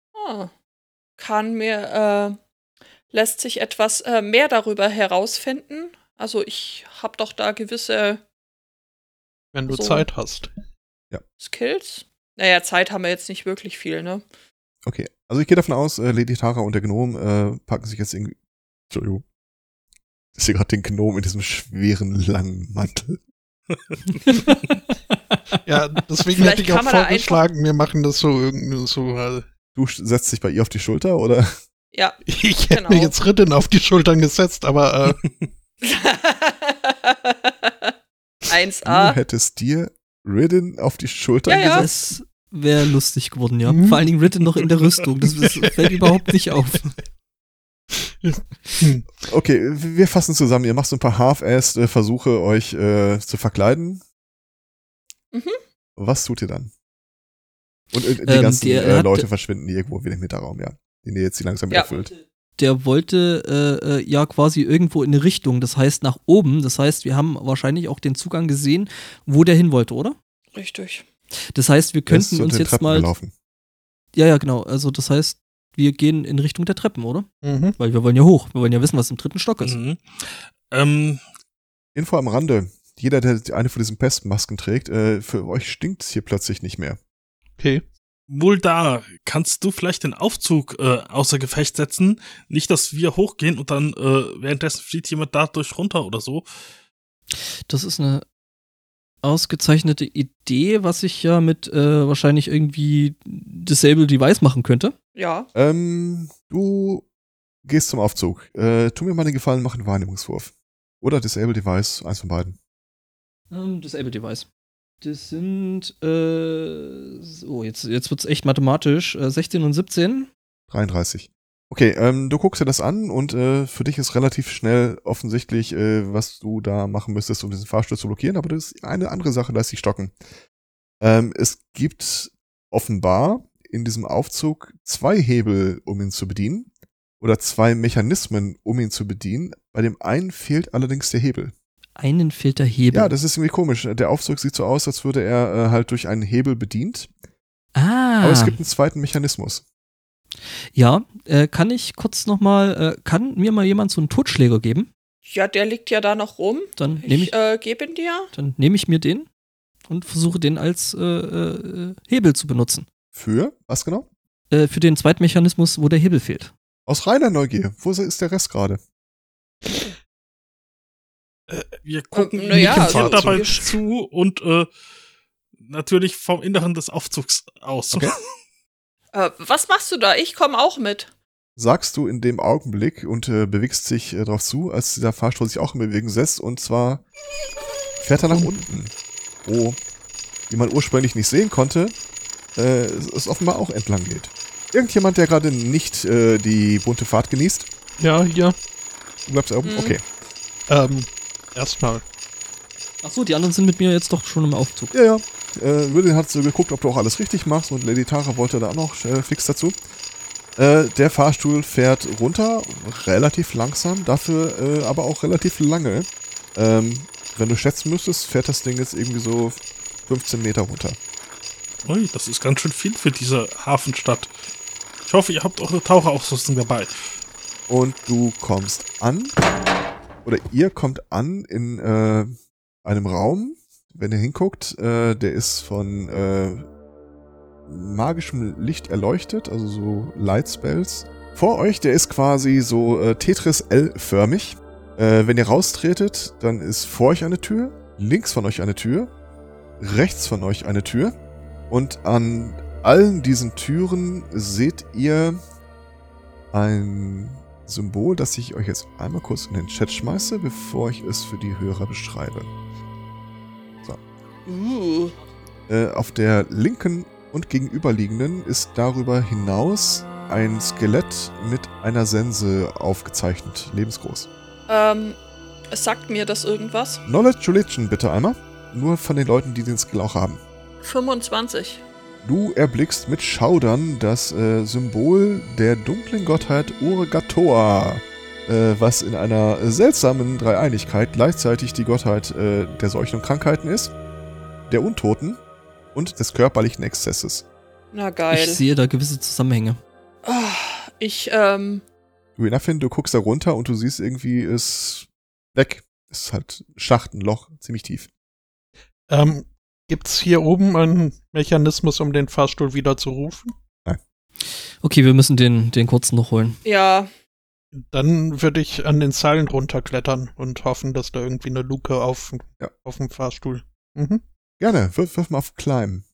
Lässt sich etwas mehr darüber herausfinden? Also ich habe doch da gewisse Wenn du Zeit hast. Ja. Skills? Naja, Zeit haben wir jetzt nicht wirklich viel, ne? Okay, also ich gehe davon aus, Lady Tara und der Gnom packen sich jetzt irgendwie... Entschuldigung. Ich sehe gerade den Gnom in diesem schweren, langen Mantel. Ja, deswegen Vielleicht hätte ich auch kann man da vorgeschlagen, wir machen das so irgendwie so. Du setzt dich bei ihr auf die Schulter, oder? Ja. Ich hätte Genau. mir jetzt Ritten auf die Schultern gesetzt, aber 1A. Du hättest dir Ridden auf die Schulter Ja. gesetzt? Das wäre lustig geworden, ja. Mhm. Vor allen Dingen Ritten noch in der Rüstung. Das fällt überhaupt nicht auf. Okay, wir fassen zusammen. Ihr macht so ein paar Half-Assed-Versuche, euch zu verkleiden. Mhm. Was tut ihr dann? Und die ganzen Leute verschwinden irgendwo wieder im Hinterraum, ja. Den ihr jetzt langsam wieder füllt. Der wollte ja quasi irgendwo in eine Richtung, das heißt nach oben. Das heißt, wir haben wahrscheinlich auch den Zugang gesehen, wo der hin wollte, oder? Richtig. Das heißt, wir Der ist könnten zu uns den jetzt Treppen mal... gelaufen. Ja, genau. Also das heißt, wir gehen in Richtung der Treppen, oder? Mhm. Weil wir wollen ja hoch. Wir wollen ja wissen, was im 3. Stock ist. Info am Rande. Jeder, der eine von diesen Pestmasken trägt, für euch stinkt's hier plötzlich nicht mehr. Okay. Muldar, kannst du vielleicht den Aufzug außer Gefecht setzen? Nicht, dass wir hochgehen und dann währenddessen flieht jemand dadurch runter oder so. Das ist eine ausgezeichnete Idee, was ich ja mit wahrscheinlich irgendwie Disable Device machen könnte. Ja. Du gehst zum Aufzug. Tu mir mal den Gefallen, mach einen Wahrnehmungswurf. Oder Disable Device, eins von beiden. Disable Device. Das sind, jetzt wird's echt mathematisch. 16 und 17. 33. Okay, du guckst dir das an und für dich ist relativ schnell offensichtlich, was du da machen müsstest, um diesen Fahrstuhl zu blockieren, aber das ist eine andere Sache, da ist die Stocken. Es gibt offenbar in diesem Aufzug 2 Hebel, um ihn zu bedienen, oder 2 Mechanismen, um ihn zu bedienen. Bei dem einen fehlt allerdings der Hebel. Einen fehlt der Hebel. Ja, das ist irgendwie komisch. Der Aufzug sieht so aus, als würde er halt durch einen Hebel bedient. Ah. Aber es gibt einen zweiten Mechanismus. Ja, kann ich kurz nochmal, kann mir mal jemand so einen Totschläger geben? Ja, der liegt ja da noch rum. Dann nehme ich, gebe ihn dir. dann nehme ich mir den und versuche den als Hebel zu benutzen. Für? Was genau? Für den zweiten Mechanismus, wo der Hebel fehlt. Aus reiner Neugier. Wo ist der Rest gerade? Wir gucken also dabei zu und natürlich vom Inneren des Aufzugs aus. Okay. Was machst du da? Ich komme auch mit. Sagst du in dem Augenblick und bewegst dich darauf zu, als dieser Fahrstuhl sich auch in Bewegung setzt, und zwar fährt er nach unten, wo, wie man ursprünglich nicht sehen konnte, es offenbar auch entlang geht. Irgendjemand, der gerade nicht die bunte Fahrt genießt? Ja, hier. Du bleibst oben? Okay. Erstmal. Achso, die anderen sind mit mir jetzt doch schon im Aufzug. Ja. Ridden hat so geguckt, ob du auch alles richtig machst, und Lady Tara wollte da auch noch fix dazu. Der Fahrstuhl fährt runter, relativ langsam, dafür aber auch relativ lange. Wenn du schätzen müsstest, fährt das Ding jetzt irgendwie so 15 Meter runter. Ui, das ist ganz schön viel für diese Hafenstadt. Ich hoffe, ihr habt eure Taucherausrüstung dabei. Und du kommst an, oder ihr kommt an in einem Raum, wenn ihr hinguckt, der ist von magischem Licht erleuchtet, also so Light Spells. Vor euch, der ist quasi so Tetris L-förmig. Wenn ihr raustretet, dann ist vor euch eine Tür, links von euch eine Tür, rechts von euch eine Tür, und an allen diesen Türen seht ihr ein Symbol, das ich euch jetzt einmal kurz in den Chat schmeiße, bevor ich es für die Hörer beschreibe. So. Auf der linken und gegenüberliegenden ist darüber hinaus ein Skelett mit einer Sense aufgezeichnet, lebensgroß. Sagt mir das irgendwas? Knowledge Religion bitte einmal. Nur von den Leuten, die den Skill auch haben. 25. Du erblickst mit Schaudern das Symbol der dunklen Gottheit Urgatoa, was in einer seltsamen Dreieinigkeit gleichzeitig die Gottheit der Seuchen und Krankheiten ist, der Untoten und des körperlichen Exzesses. Na geil. Ich sehe da gewisse Zusammenhänge. Winafin, du guckst da runter und du siehst irgendwie, ist weg. Ist halt Schacht, ein Loch, ziemlich tief. Gibt's hier oben einen Mechanismus, um den Fahrstuhl wieder zu rufen? Nein. Okay, wir müssen den kurzen noch holen. Ja. Dann würde ich an den Seilen runterklettern und hoffen, dass da irgendwie eine Luke auf dem Fahrstuhl. Mhm. Gerne, wirf mal auf Climb.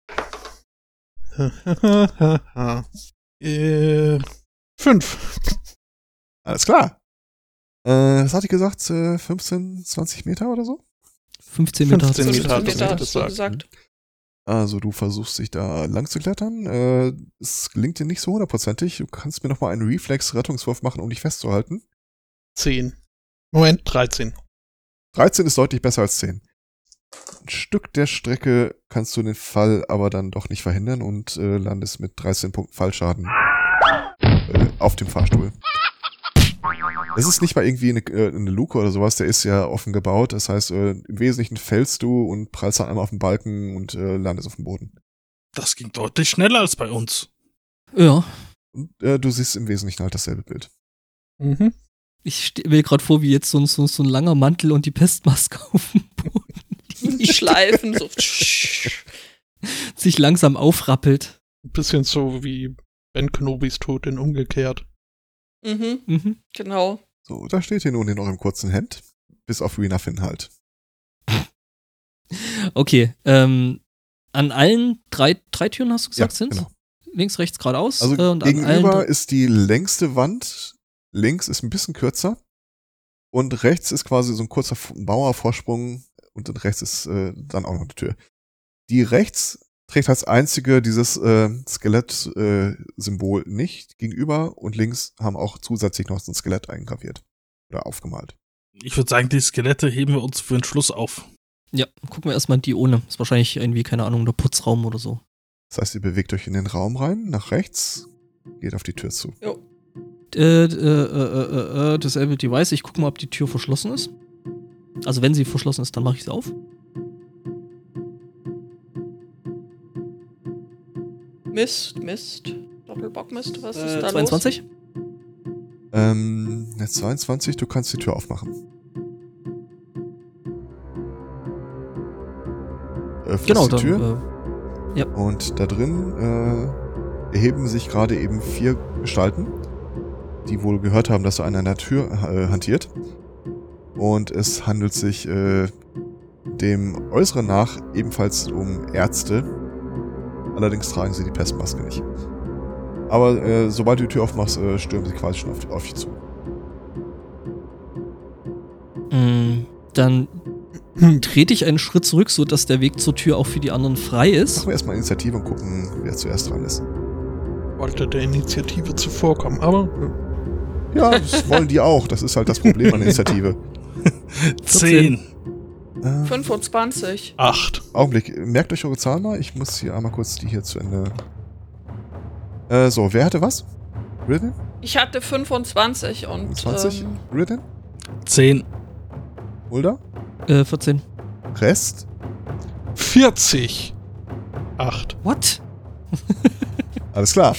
5. Alles klar. Was hatte ich gesagt? 15, 20 Meter oder so? 15 Meter. 15 15 Meter Meter hat hast du gesagt. Also du versuchst dich da lang zu klettern. Es gelingt dir nicht so hundertprozentig. Du kannst mir noch mal einen Reflex-Rettungswurf machen, um dich festzuhalten. 10. Moment, 13. 13 ist deutlich besser als 10. Ein Stück der Strecke kannst du den Fall aber dann doch nicht verhindern und landest mit 13 Punkten Fallschaden auf dem Fahrstuhl. Es ist nicht mal irgendwie eine Luke oder sowas, der ist ja offen gebaut. Das heißt, im Wesentlichen fällst du und prallst dann einmal auf den Balken und landest auf dem Boden. Das ging deutlich schneller als bei uns. Ja. Und du siehst im Wesentlichen halt dasselbe Bild. Mhm. Ich stelle mir gerade vor, wie jetzt so ein langer Mantel und die Pestmaske auf dem Boden Schleifen, so. sich langsam aufrappelt. Ein bisschen so wie Ben Kenobis Tod in umgekehrt. Mhm. Genau. So, da steht ihr nun in eurem kurzen Hemd. Bis auf Winafin halt. Okay, an allen drei Türen, hast du gesagt, Ja, sind genau. links, rechts, geradeaus. Also und an gegenüber allen ist die längste Wand, links ist ein bisschen kürzer und rechts ist quasi so ein kurzer Mauervorsprung und dann rechts ist dann auch noch eine Tür. Die rechts trägt als einzige dieses Skelett-Symbol nicht gegenüber und links haben auch zusätzlich noch so ein Skelett eingraviert oder aufgemalt. Ich würde sagen, die Skelette heben wir uns für den Schluss auf. Ja, gucken wir erstmal die ohne. Ist wahrscheinlich irgendwie, keine Ahnung, der Putzraum oder so. Das heißt, ihr bewegt euch in den Raum rein, nach rechts, geht auf die Tür zu. Jo. Dasselbe Device. Ich gucke mal, ob die Tür verschlossen ist. Also wenn sie verschlossen ist, dann mache ich sie auf. Mist. Doppelbockmist, was ist da 22? Eine 22, du kannst die Tür aufmachen. Öffnest Genau, die Tür. dann. Ja. Und da drin erheben sich gerade eben 4 Gestalten, die wohl gehört haben, dass er an einer Tür hantiert. Und es handelt sich dem Äußeren nach ebenfalls um Ärzte. Allerdings tragen sie die Pestmaske nicht. Aber sobald du die Tür aufmachst, stürmen sie quasi schon auf dich zu. Dann trete ich einen Schritt zurück, sodass der Weg zur Tür auch für die anderen frei ist. Machen wir erstmal Initiative und gucken, wer zuerst dran ist. Wollte der Initiative zuvorkommen, aber Ja, das wollen die auch. Das ist halt das Problem an der Initiative. 10. 25. 8. Augenblick, merkt euch eure Zahl mal. Ich muss hier einmal kurz die hier zu Ende. So, wer hatte was? Ridden? Ich hatte 25 und 20? Ridden? 10. Mulder? 14. Rest? 40. 8. What? Alles klar.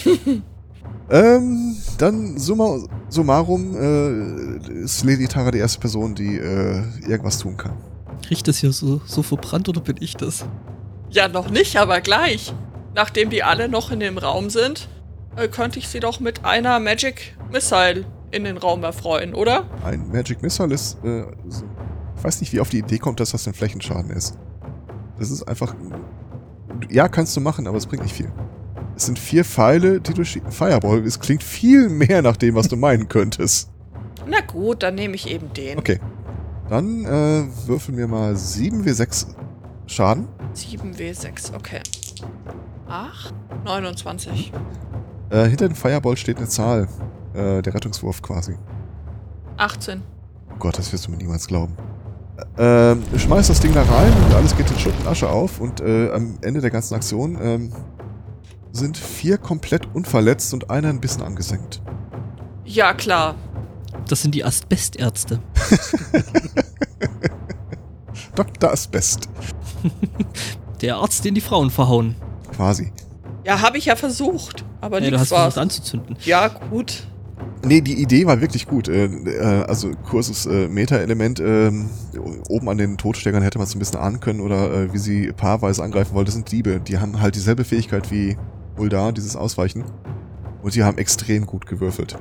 Dann summa summarum ist Lady Tara die erste Person, die irgendwas tun kann. Riecht das hier so verbrannt oder bin ich das? ja, noch nicht, aber gleich. Nachdem die alle noch in dem Raum sind, könnte ich sie doch mit einer Magic Missile in den Raum erfreuen, oder? Ein Magic Missile ist, ich weiß nicht, wie auf die Idee kommt, dass das ein Flächenschaden ist. Das ist einfach, ja, kannst du machen, aber es bringt nicht viel. Es sind 4 Pfeile, die durch Fireball, es klingt viel mehr nach dem, was du meinen könntest. Na gut, dann nehme ich eben den. Okay. Dann würfeln wir mal 7W6 Schaden. 7W6, okay. 8, 29. Hinter dem Fireball steht eine Zahl. Der Rettungswurf quasi. 18. Oh Gott, das wirst du mir niemals glauben. Du schmeißt das Ding da rein und alles geht in Schutt und Asche auf und am Ende der ganzen Aktion sind 4 komplett unverletzt und einer ein bisschen angesenkt. Ja, klar. Das sind die Dr. Asbest. Der Arzt, den die Frauen verhauen. Quasi. Ja, habe ich ja versucht, aber Ja, du nichts hast war's. versucht anzuzünden. Ja, gut. Nee, die Idee war wirklich gut. Also Kurses Meta-Element, oben an den Totsteckern hätte man es ein bisschen ahnen können oder wie sie paarweise angreifen wollen. Das sind Diebe. Die haben halt dieselbe Fähigkeit wie Uldar, dieses Ausweichen. Und die haben extrem gut gewürfelt.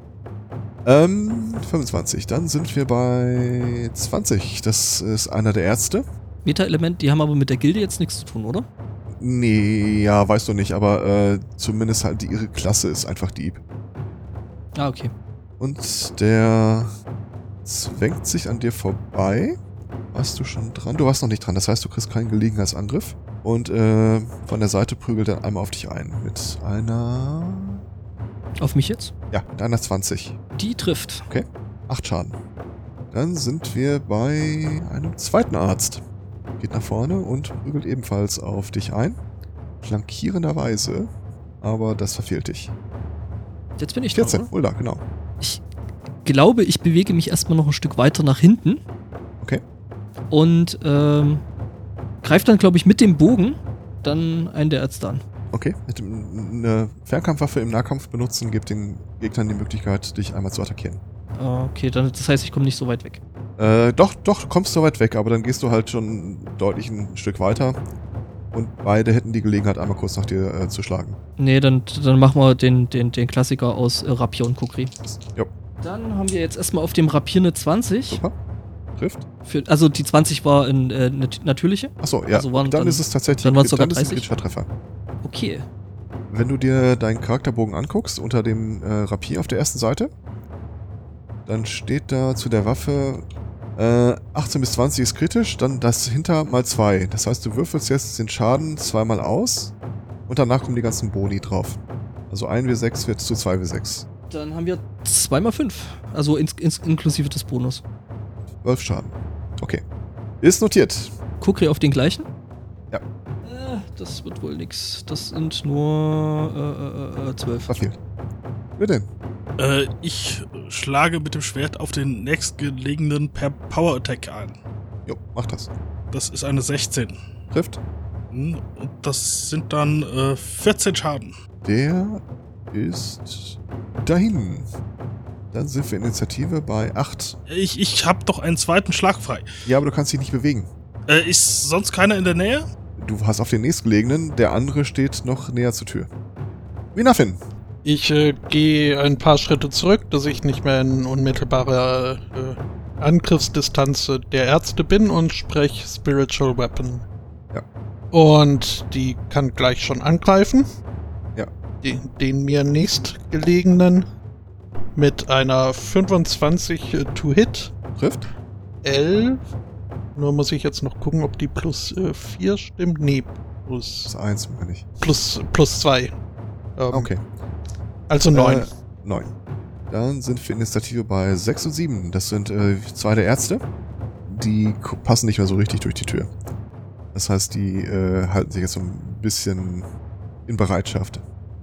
25. Dann sind wir bei 20. Das ist einer der Ärzte. Meta-Element, die haben aber mit der Gilde jetzt nichts zu tun, oder? Nee, ja, weißt du nicht, aber zumindest halt ihre Klasse ist einfach Dieb. Ah, okay. Und der zwängt sich an dir vorbei. Warst du schon dran? Du warst noch nicht dran, das heißt, du kriegst keinen Gelegenheitsangriff. Und von der Seite prügelt er einmal auf dich ein. Mit einer... Auf mich jetzt? Ja, mit einer 20. Die trifft. 8 Schaden. Dann sind wir bei einem zweiten Arzt. Geht nach vorne und prügelt ebenfalls auf dich ein. Flankierenderweise, aber das verfehlt dich. Jetzt bin ich dran, 14, oder? Ulda, genau. Ich glaube, ich bewege mich erstmal noch ein Stück weiter nach hinten. Okay. Und greife dann, glaube ich, mit dem Bogen dann einen der Ärzte an. Okay, eine Fernkampfwaffe im Nahkampf benutzen gibt den Gegnern die Möglichkeit, dich einmal zu attackieren. Okay, dann, das heißt, ich komme nicht so weit weg. Doch, du kommst so weit weg, aber dann gehst du halt schon deutlich ein Stück weiter. Und beide hätten die Gelegenheit, einmal kurz nach dir zu schlagen. Nee, dann machen wir den Klassiker aus Rapier und Kukri. Jo, Dann haben wir jetzt erstmal auf dem Rapier eine 20. super. Trifft. Also die 20 war eine natürliche. Achso, ja, Also dann ist es tatsächlich dann waren's sogar dann ist es ein 30? kritischer Treffer. Okay. Wenn du dir deinen Charakterbogen anguckst, unter dem Rapier auf der ersten Seite, dann steht da zu der Waffe 18 bis 20 ist kritisch, dann das hinter mal 2. Das heißt, du würfelst jetzt den Schaden zweimal aus und danach kommen die ganzen Boni drauf. Also 1W6 wird zu 2W6. Dann haben wir 2 mal 5. Also inklusive des Bonus. 12 Schaden. Okay. Ist notiert. Kukri auf den gleichen? Ja. Das wird wohl nix. Das sind nur 12. Verfehlt. Wer denn? Ich schlage mit dem Schwert auf den nächstgelegenen per Power Attack ein. Jo, mach das. Das ist eine 16. Trifft. Und das sind dann 14 Schaden. Der ist dahin. Dann sind wir Initiative bei 8. Ich hab doch einen zweiten Schlag frei. Ja, aber du kannst dich nicht bewegen. Ist sonst keiner in der Nähe? Du hast auf den nächstgelegenen, der andere steht noch näher zur Tür. Winafin. Ich gehe ein paar Schritte zurück, dass ich nicht mehr in unmittelbarer Angriffsdistanz der Ärzte bin und spreche Spiritual Weapon. Ja. Und die kann gleich schon angreifen. Ja. Den mir nächstgelegenen mit einer 25 to hit. Trifft. 11. Nur muss ich jetzt noch gucken, ob die plus 4 stimmt. Nee, Das ist 1, meine ich. plus 2. Okay. Also 9. 9. Dann sind wir Initiative bei 6 und 7. Das sind 2 der Ärzte. Die passen nicht mehr so richtig durch die Tür. Das heißt, die halten sich jetzt so ein bisschen in Bereitschaft.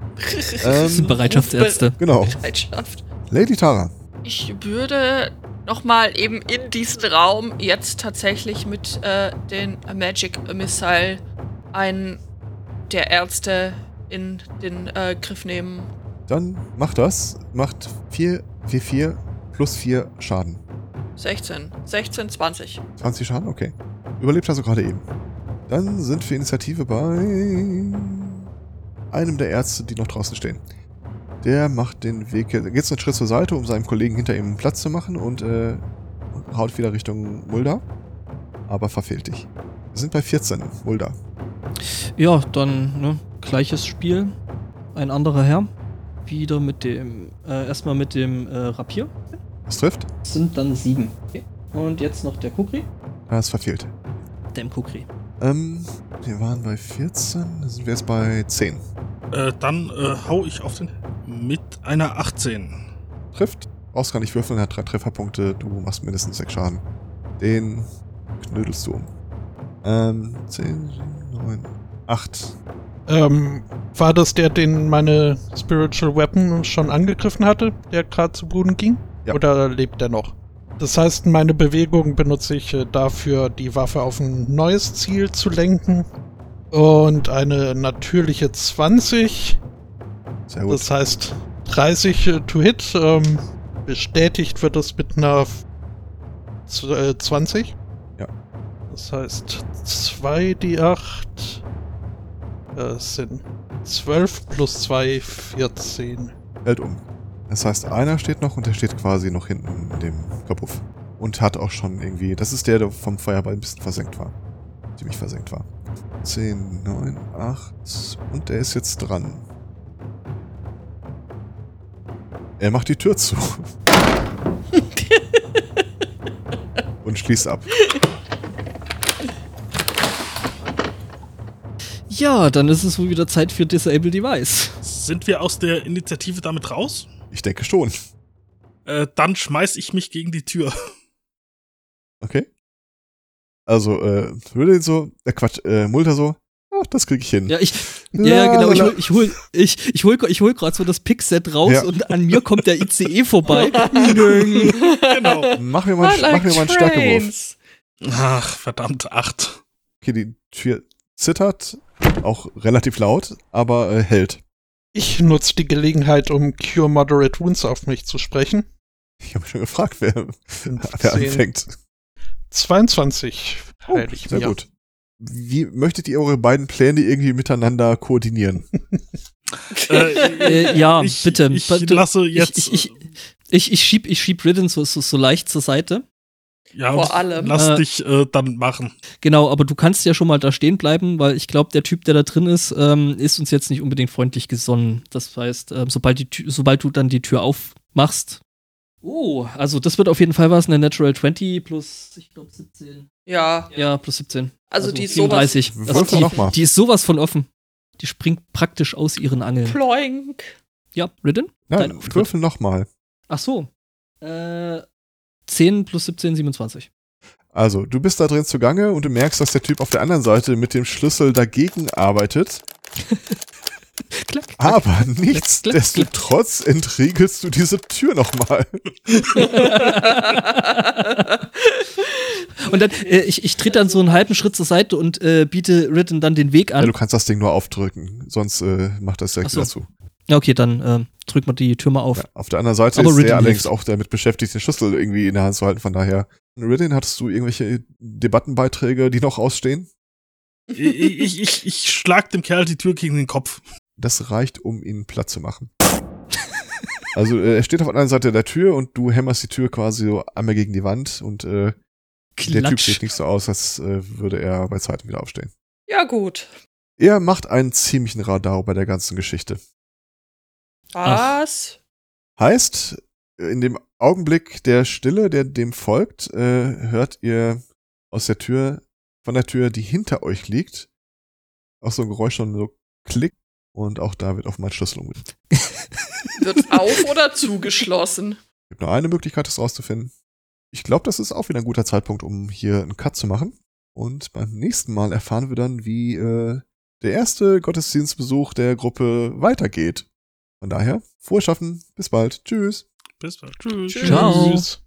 Das sind Bereitschaftsärzte. Genau. Bereitschaft. Lady Tara. Ich würde nochmal eben in diesen Raum jetzt tatsächlich mit den Magic Missile einen der Ärzte in den Griff nehmen. Dann macht das. Macht 4 plus 4 Schaden. 16, 20. 20 Schaden? Okay. Überlebt also gerade eben. Dann sind wir Initiative bei einem der Ärzte, die noch draußen stehen. Der macht den Weg, geht einen Schritt zur Seite, um seinem Kollegen hinter ihm Platz zu machen und haut wieder Richtung Mulder. Aber verfehlt dich. Wir sind bei 14, Mulder. Ja, dann gleiches Spiel. Ein anderer Herr. Wieder mit dem, erstmal mit dem Rapier. Das trifft. Das sind dann 7. Okay. Und jetzt noch der Kukri. Das verfehlt. Dem Kukri. Wir waren bei 14, dann sind wir jetzt bei 10. Dann hau ich auf den mit einer 18. Trifft. Brauchst gar nicht würfeln, er hat 3 Trefferpunkte, du machst mindestens 6 Schaden. Den knödelst du um. 10, 9, 8. War das der, den meine Spiritual Weapon schon angegriffen hatte, der gerade zu Boden ging? Ja. Oder lebt der noch? Das heißt, meine Bewegung benutze ich dafür, die Waffe auf ein neues Ziel zu lenken Und eine natürliche 20. Sehr gut. Das heißt 30 to hit. Bestätigt wird das mit einer 20. Ja. Das heißt 2d8. Das sind 12 plus 2, 14. Hält um. Das heißt, einer steht noch und der steht quasi noch hinten in dem Kapuff. Und hat auch schon irgendwie... Das ist der vom Feuerball ein bisschen versenkt war. Ziemlich versenkt war. 10, 9, 8... Und der ist jetzt dran. Er macht die Tür zu. Und schließt ab. Ja, dann ist es wohl wieder Zeit für Disable Device. Sind wir aus der Initiative damit raus? Ich denke schon. Dann schmeiß ich mich gegen die Tür. Okay. Also, Riddle so, Mulder so, ach, das krieg ich hin. Ja, genau, ich hol gerade so das Pickset raus und an mir kommt der ICE vorbei. Genau. Mach mir mal einen Stärkewurf. Ach, verdammt, 8. Okay, die Tür zittert, auch relativ laut, aber hält. Ich nutze die Gelegenheit, um Cure Moderate Wounds auf mich zu sprechen. Ich habe schon gefragt, wer 15. anfängt. 22 heil ich Sehr mir. gut. Wie möchtet ihr eure beiden Pläne irgendwie miteinander koordinieren? Ja, ich, bitte. Ich lasse jetzt... Ich schieb Riddin so leicht zur Seite. Ja, Vor allem. Lass dich dann machen. Genau, aber du kannst ja schon mal da stehen bleiben, weil ich glaube, der Typ, der da drin ist uns jetzt nicht unbedingt freundlich gesonnen. Das heißt, sobald du dann die Tür aufmachst. Oh, also das wird auf jeden Fall was, eine Natural 20 plus, ich glaube, 17. Ja. Ja, plus 17. Also die ist 37. sowas. Würfel noch mal. Die ist sowas von offen. Die springt praktisch aus ihren Angeln. Ploink. Ja, Riddin? Dein Nein, Auftritt. Würfel nochmal. Ach so. 10 plus 17, 27. Also, du bist da drin zugange und du merkst, dass der Typ auf der anderen Seite mit dem Schlüssel dagegen arbeitet. Klack. Aber nichtsdestotrotz entriegelst du diese Tür nochmal. Und dann, ich trete dann so einen halben Schritt zur Seite und biete Riddin dann den Weg Ja, an. du kannst das Ding nur aufdrücken, sonst macht das direkt Ach so. wieder zu. Ja, okay, dann drückt man die Tür mal auf. Ja, auf der anderen Seite Aber ist Riddin der allerdings hilft. auch damit beschäftigt, den Schlüssel irgendwie in der Hand zu halten. Von daher, Riddin, hattest du irgendwelche Debattenbeiträge, die noch ausstehen? Ich schlag dem Kerl die Tür gegen den Kopf. Das reicht, um ihn platt zu machen. Also er steht auf der anderen Seite der Tür und du hämmerst die Tür quasi so einmal gegen die Wand und der Typ sieht nicht so aus, als würde er bei Zeiten wieder aufstehen. Ja, gut. Er macht einen ziemlichen Radau bei der ganzen Geschichte. Was? Heißt, in dem Augenblick der Stille, der dem folgt, hört ihr aus der Tür, von der Tür, die hinter euch liegt, auch so ein Geräusch schon so klick und auch da wird auf mein Schlüssel umgedreht. Wird's auf oder zugeschlossen? Es gibt nur eine Möglichkeit, das rauszufinden. Ich glaube, das ist auch wieder ein guter Zeitpunkt, um hier einen Cut zu machen. Und beim nächsten Mal erfahren wir dann, wie der erste Gottesdienstbesuch der Gruppe weitergeht. Von daher, frohes Schaffen, bis bald. Tschüss. Bis bald. Tschüss. Ciao. Tschüss.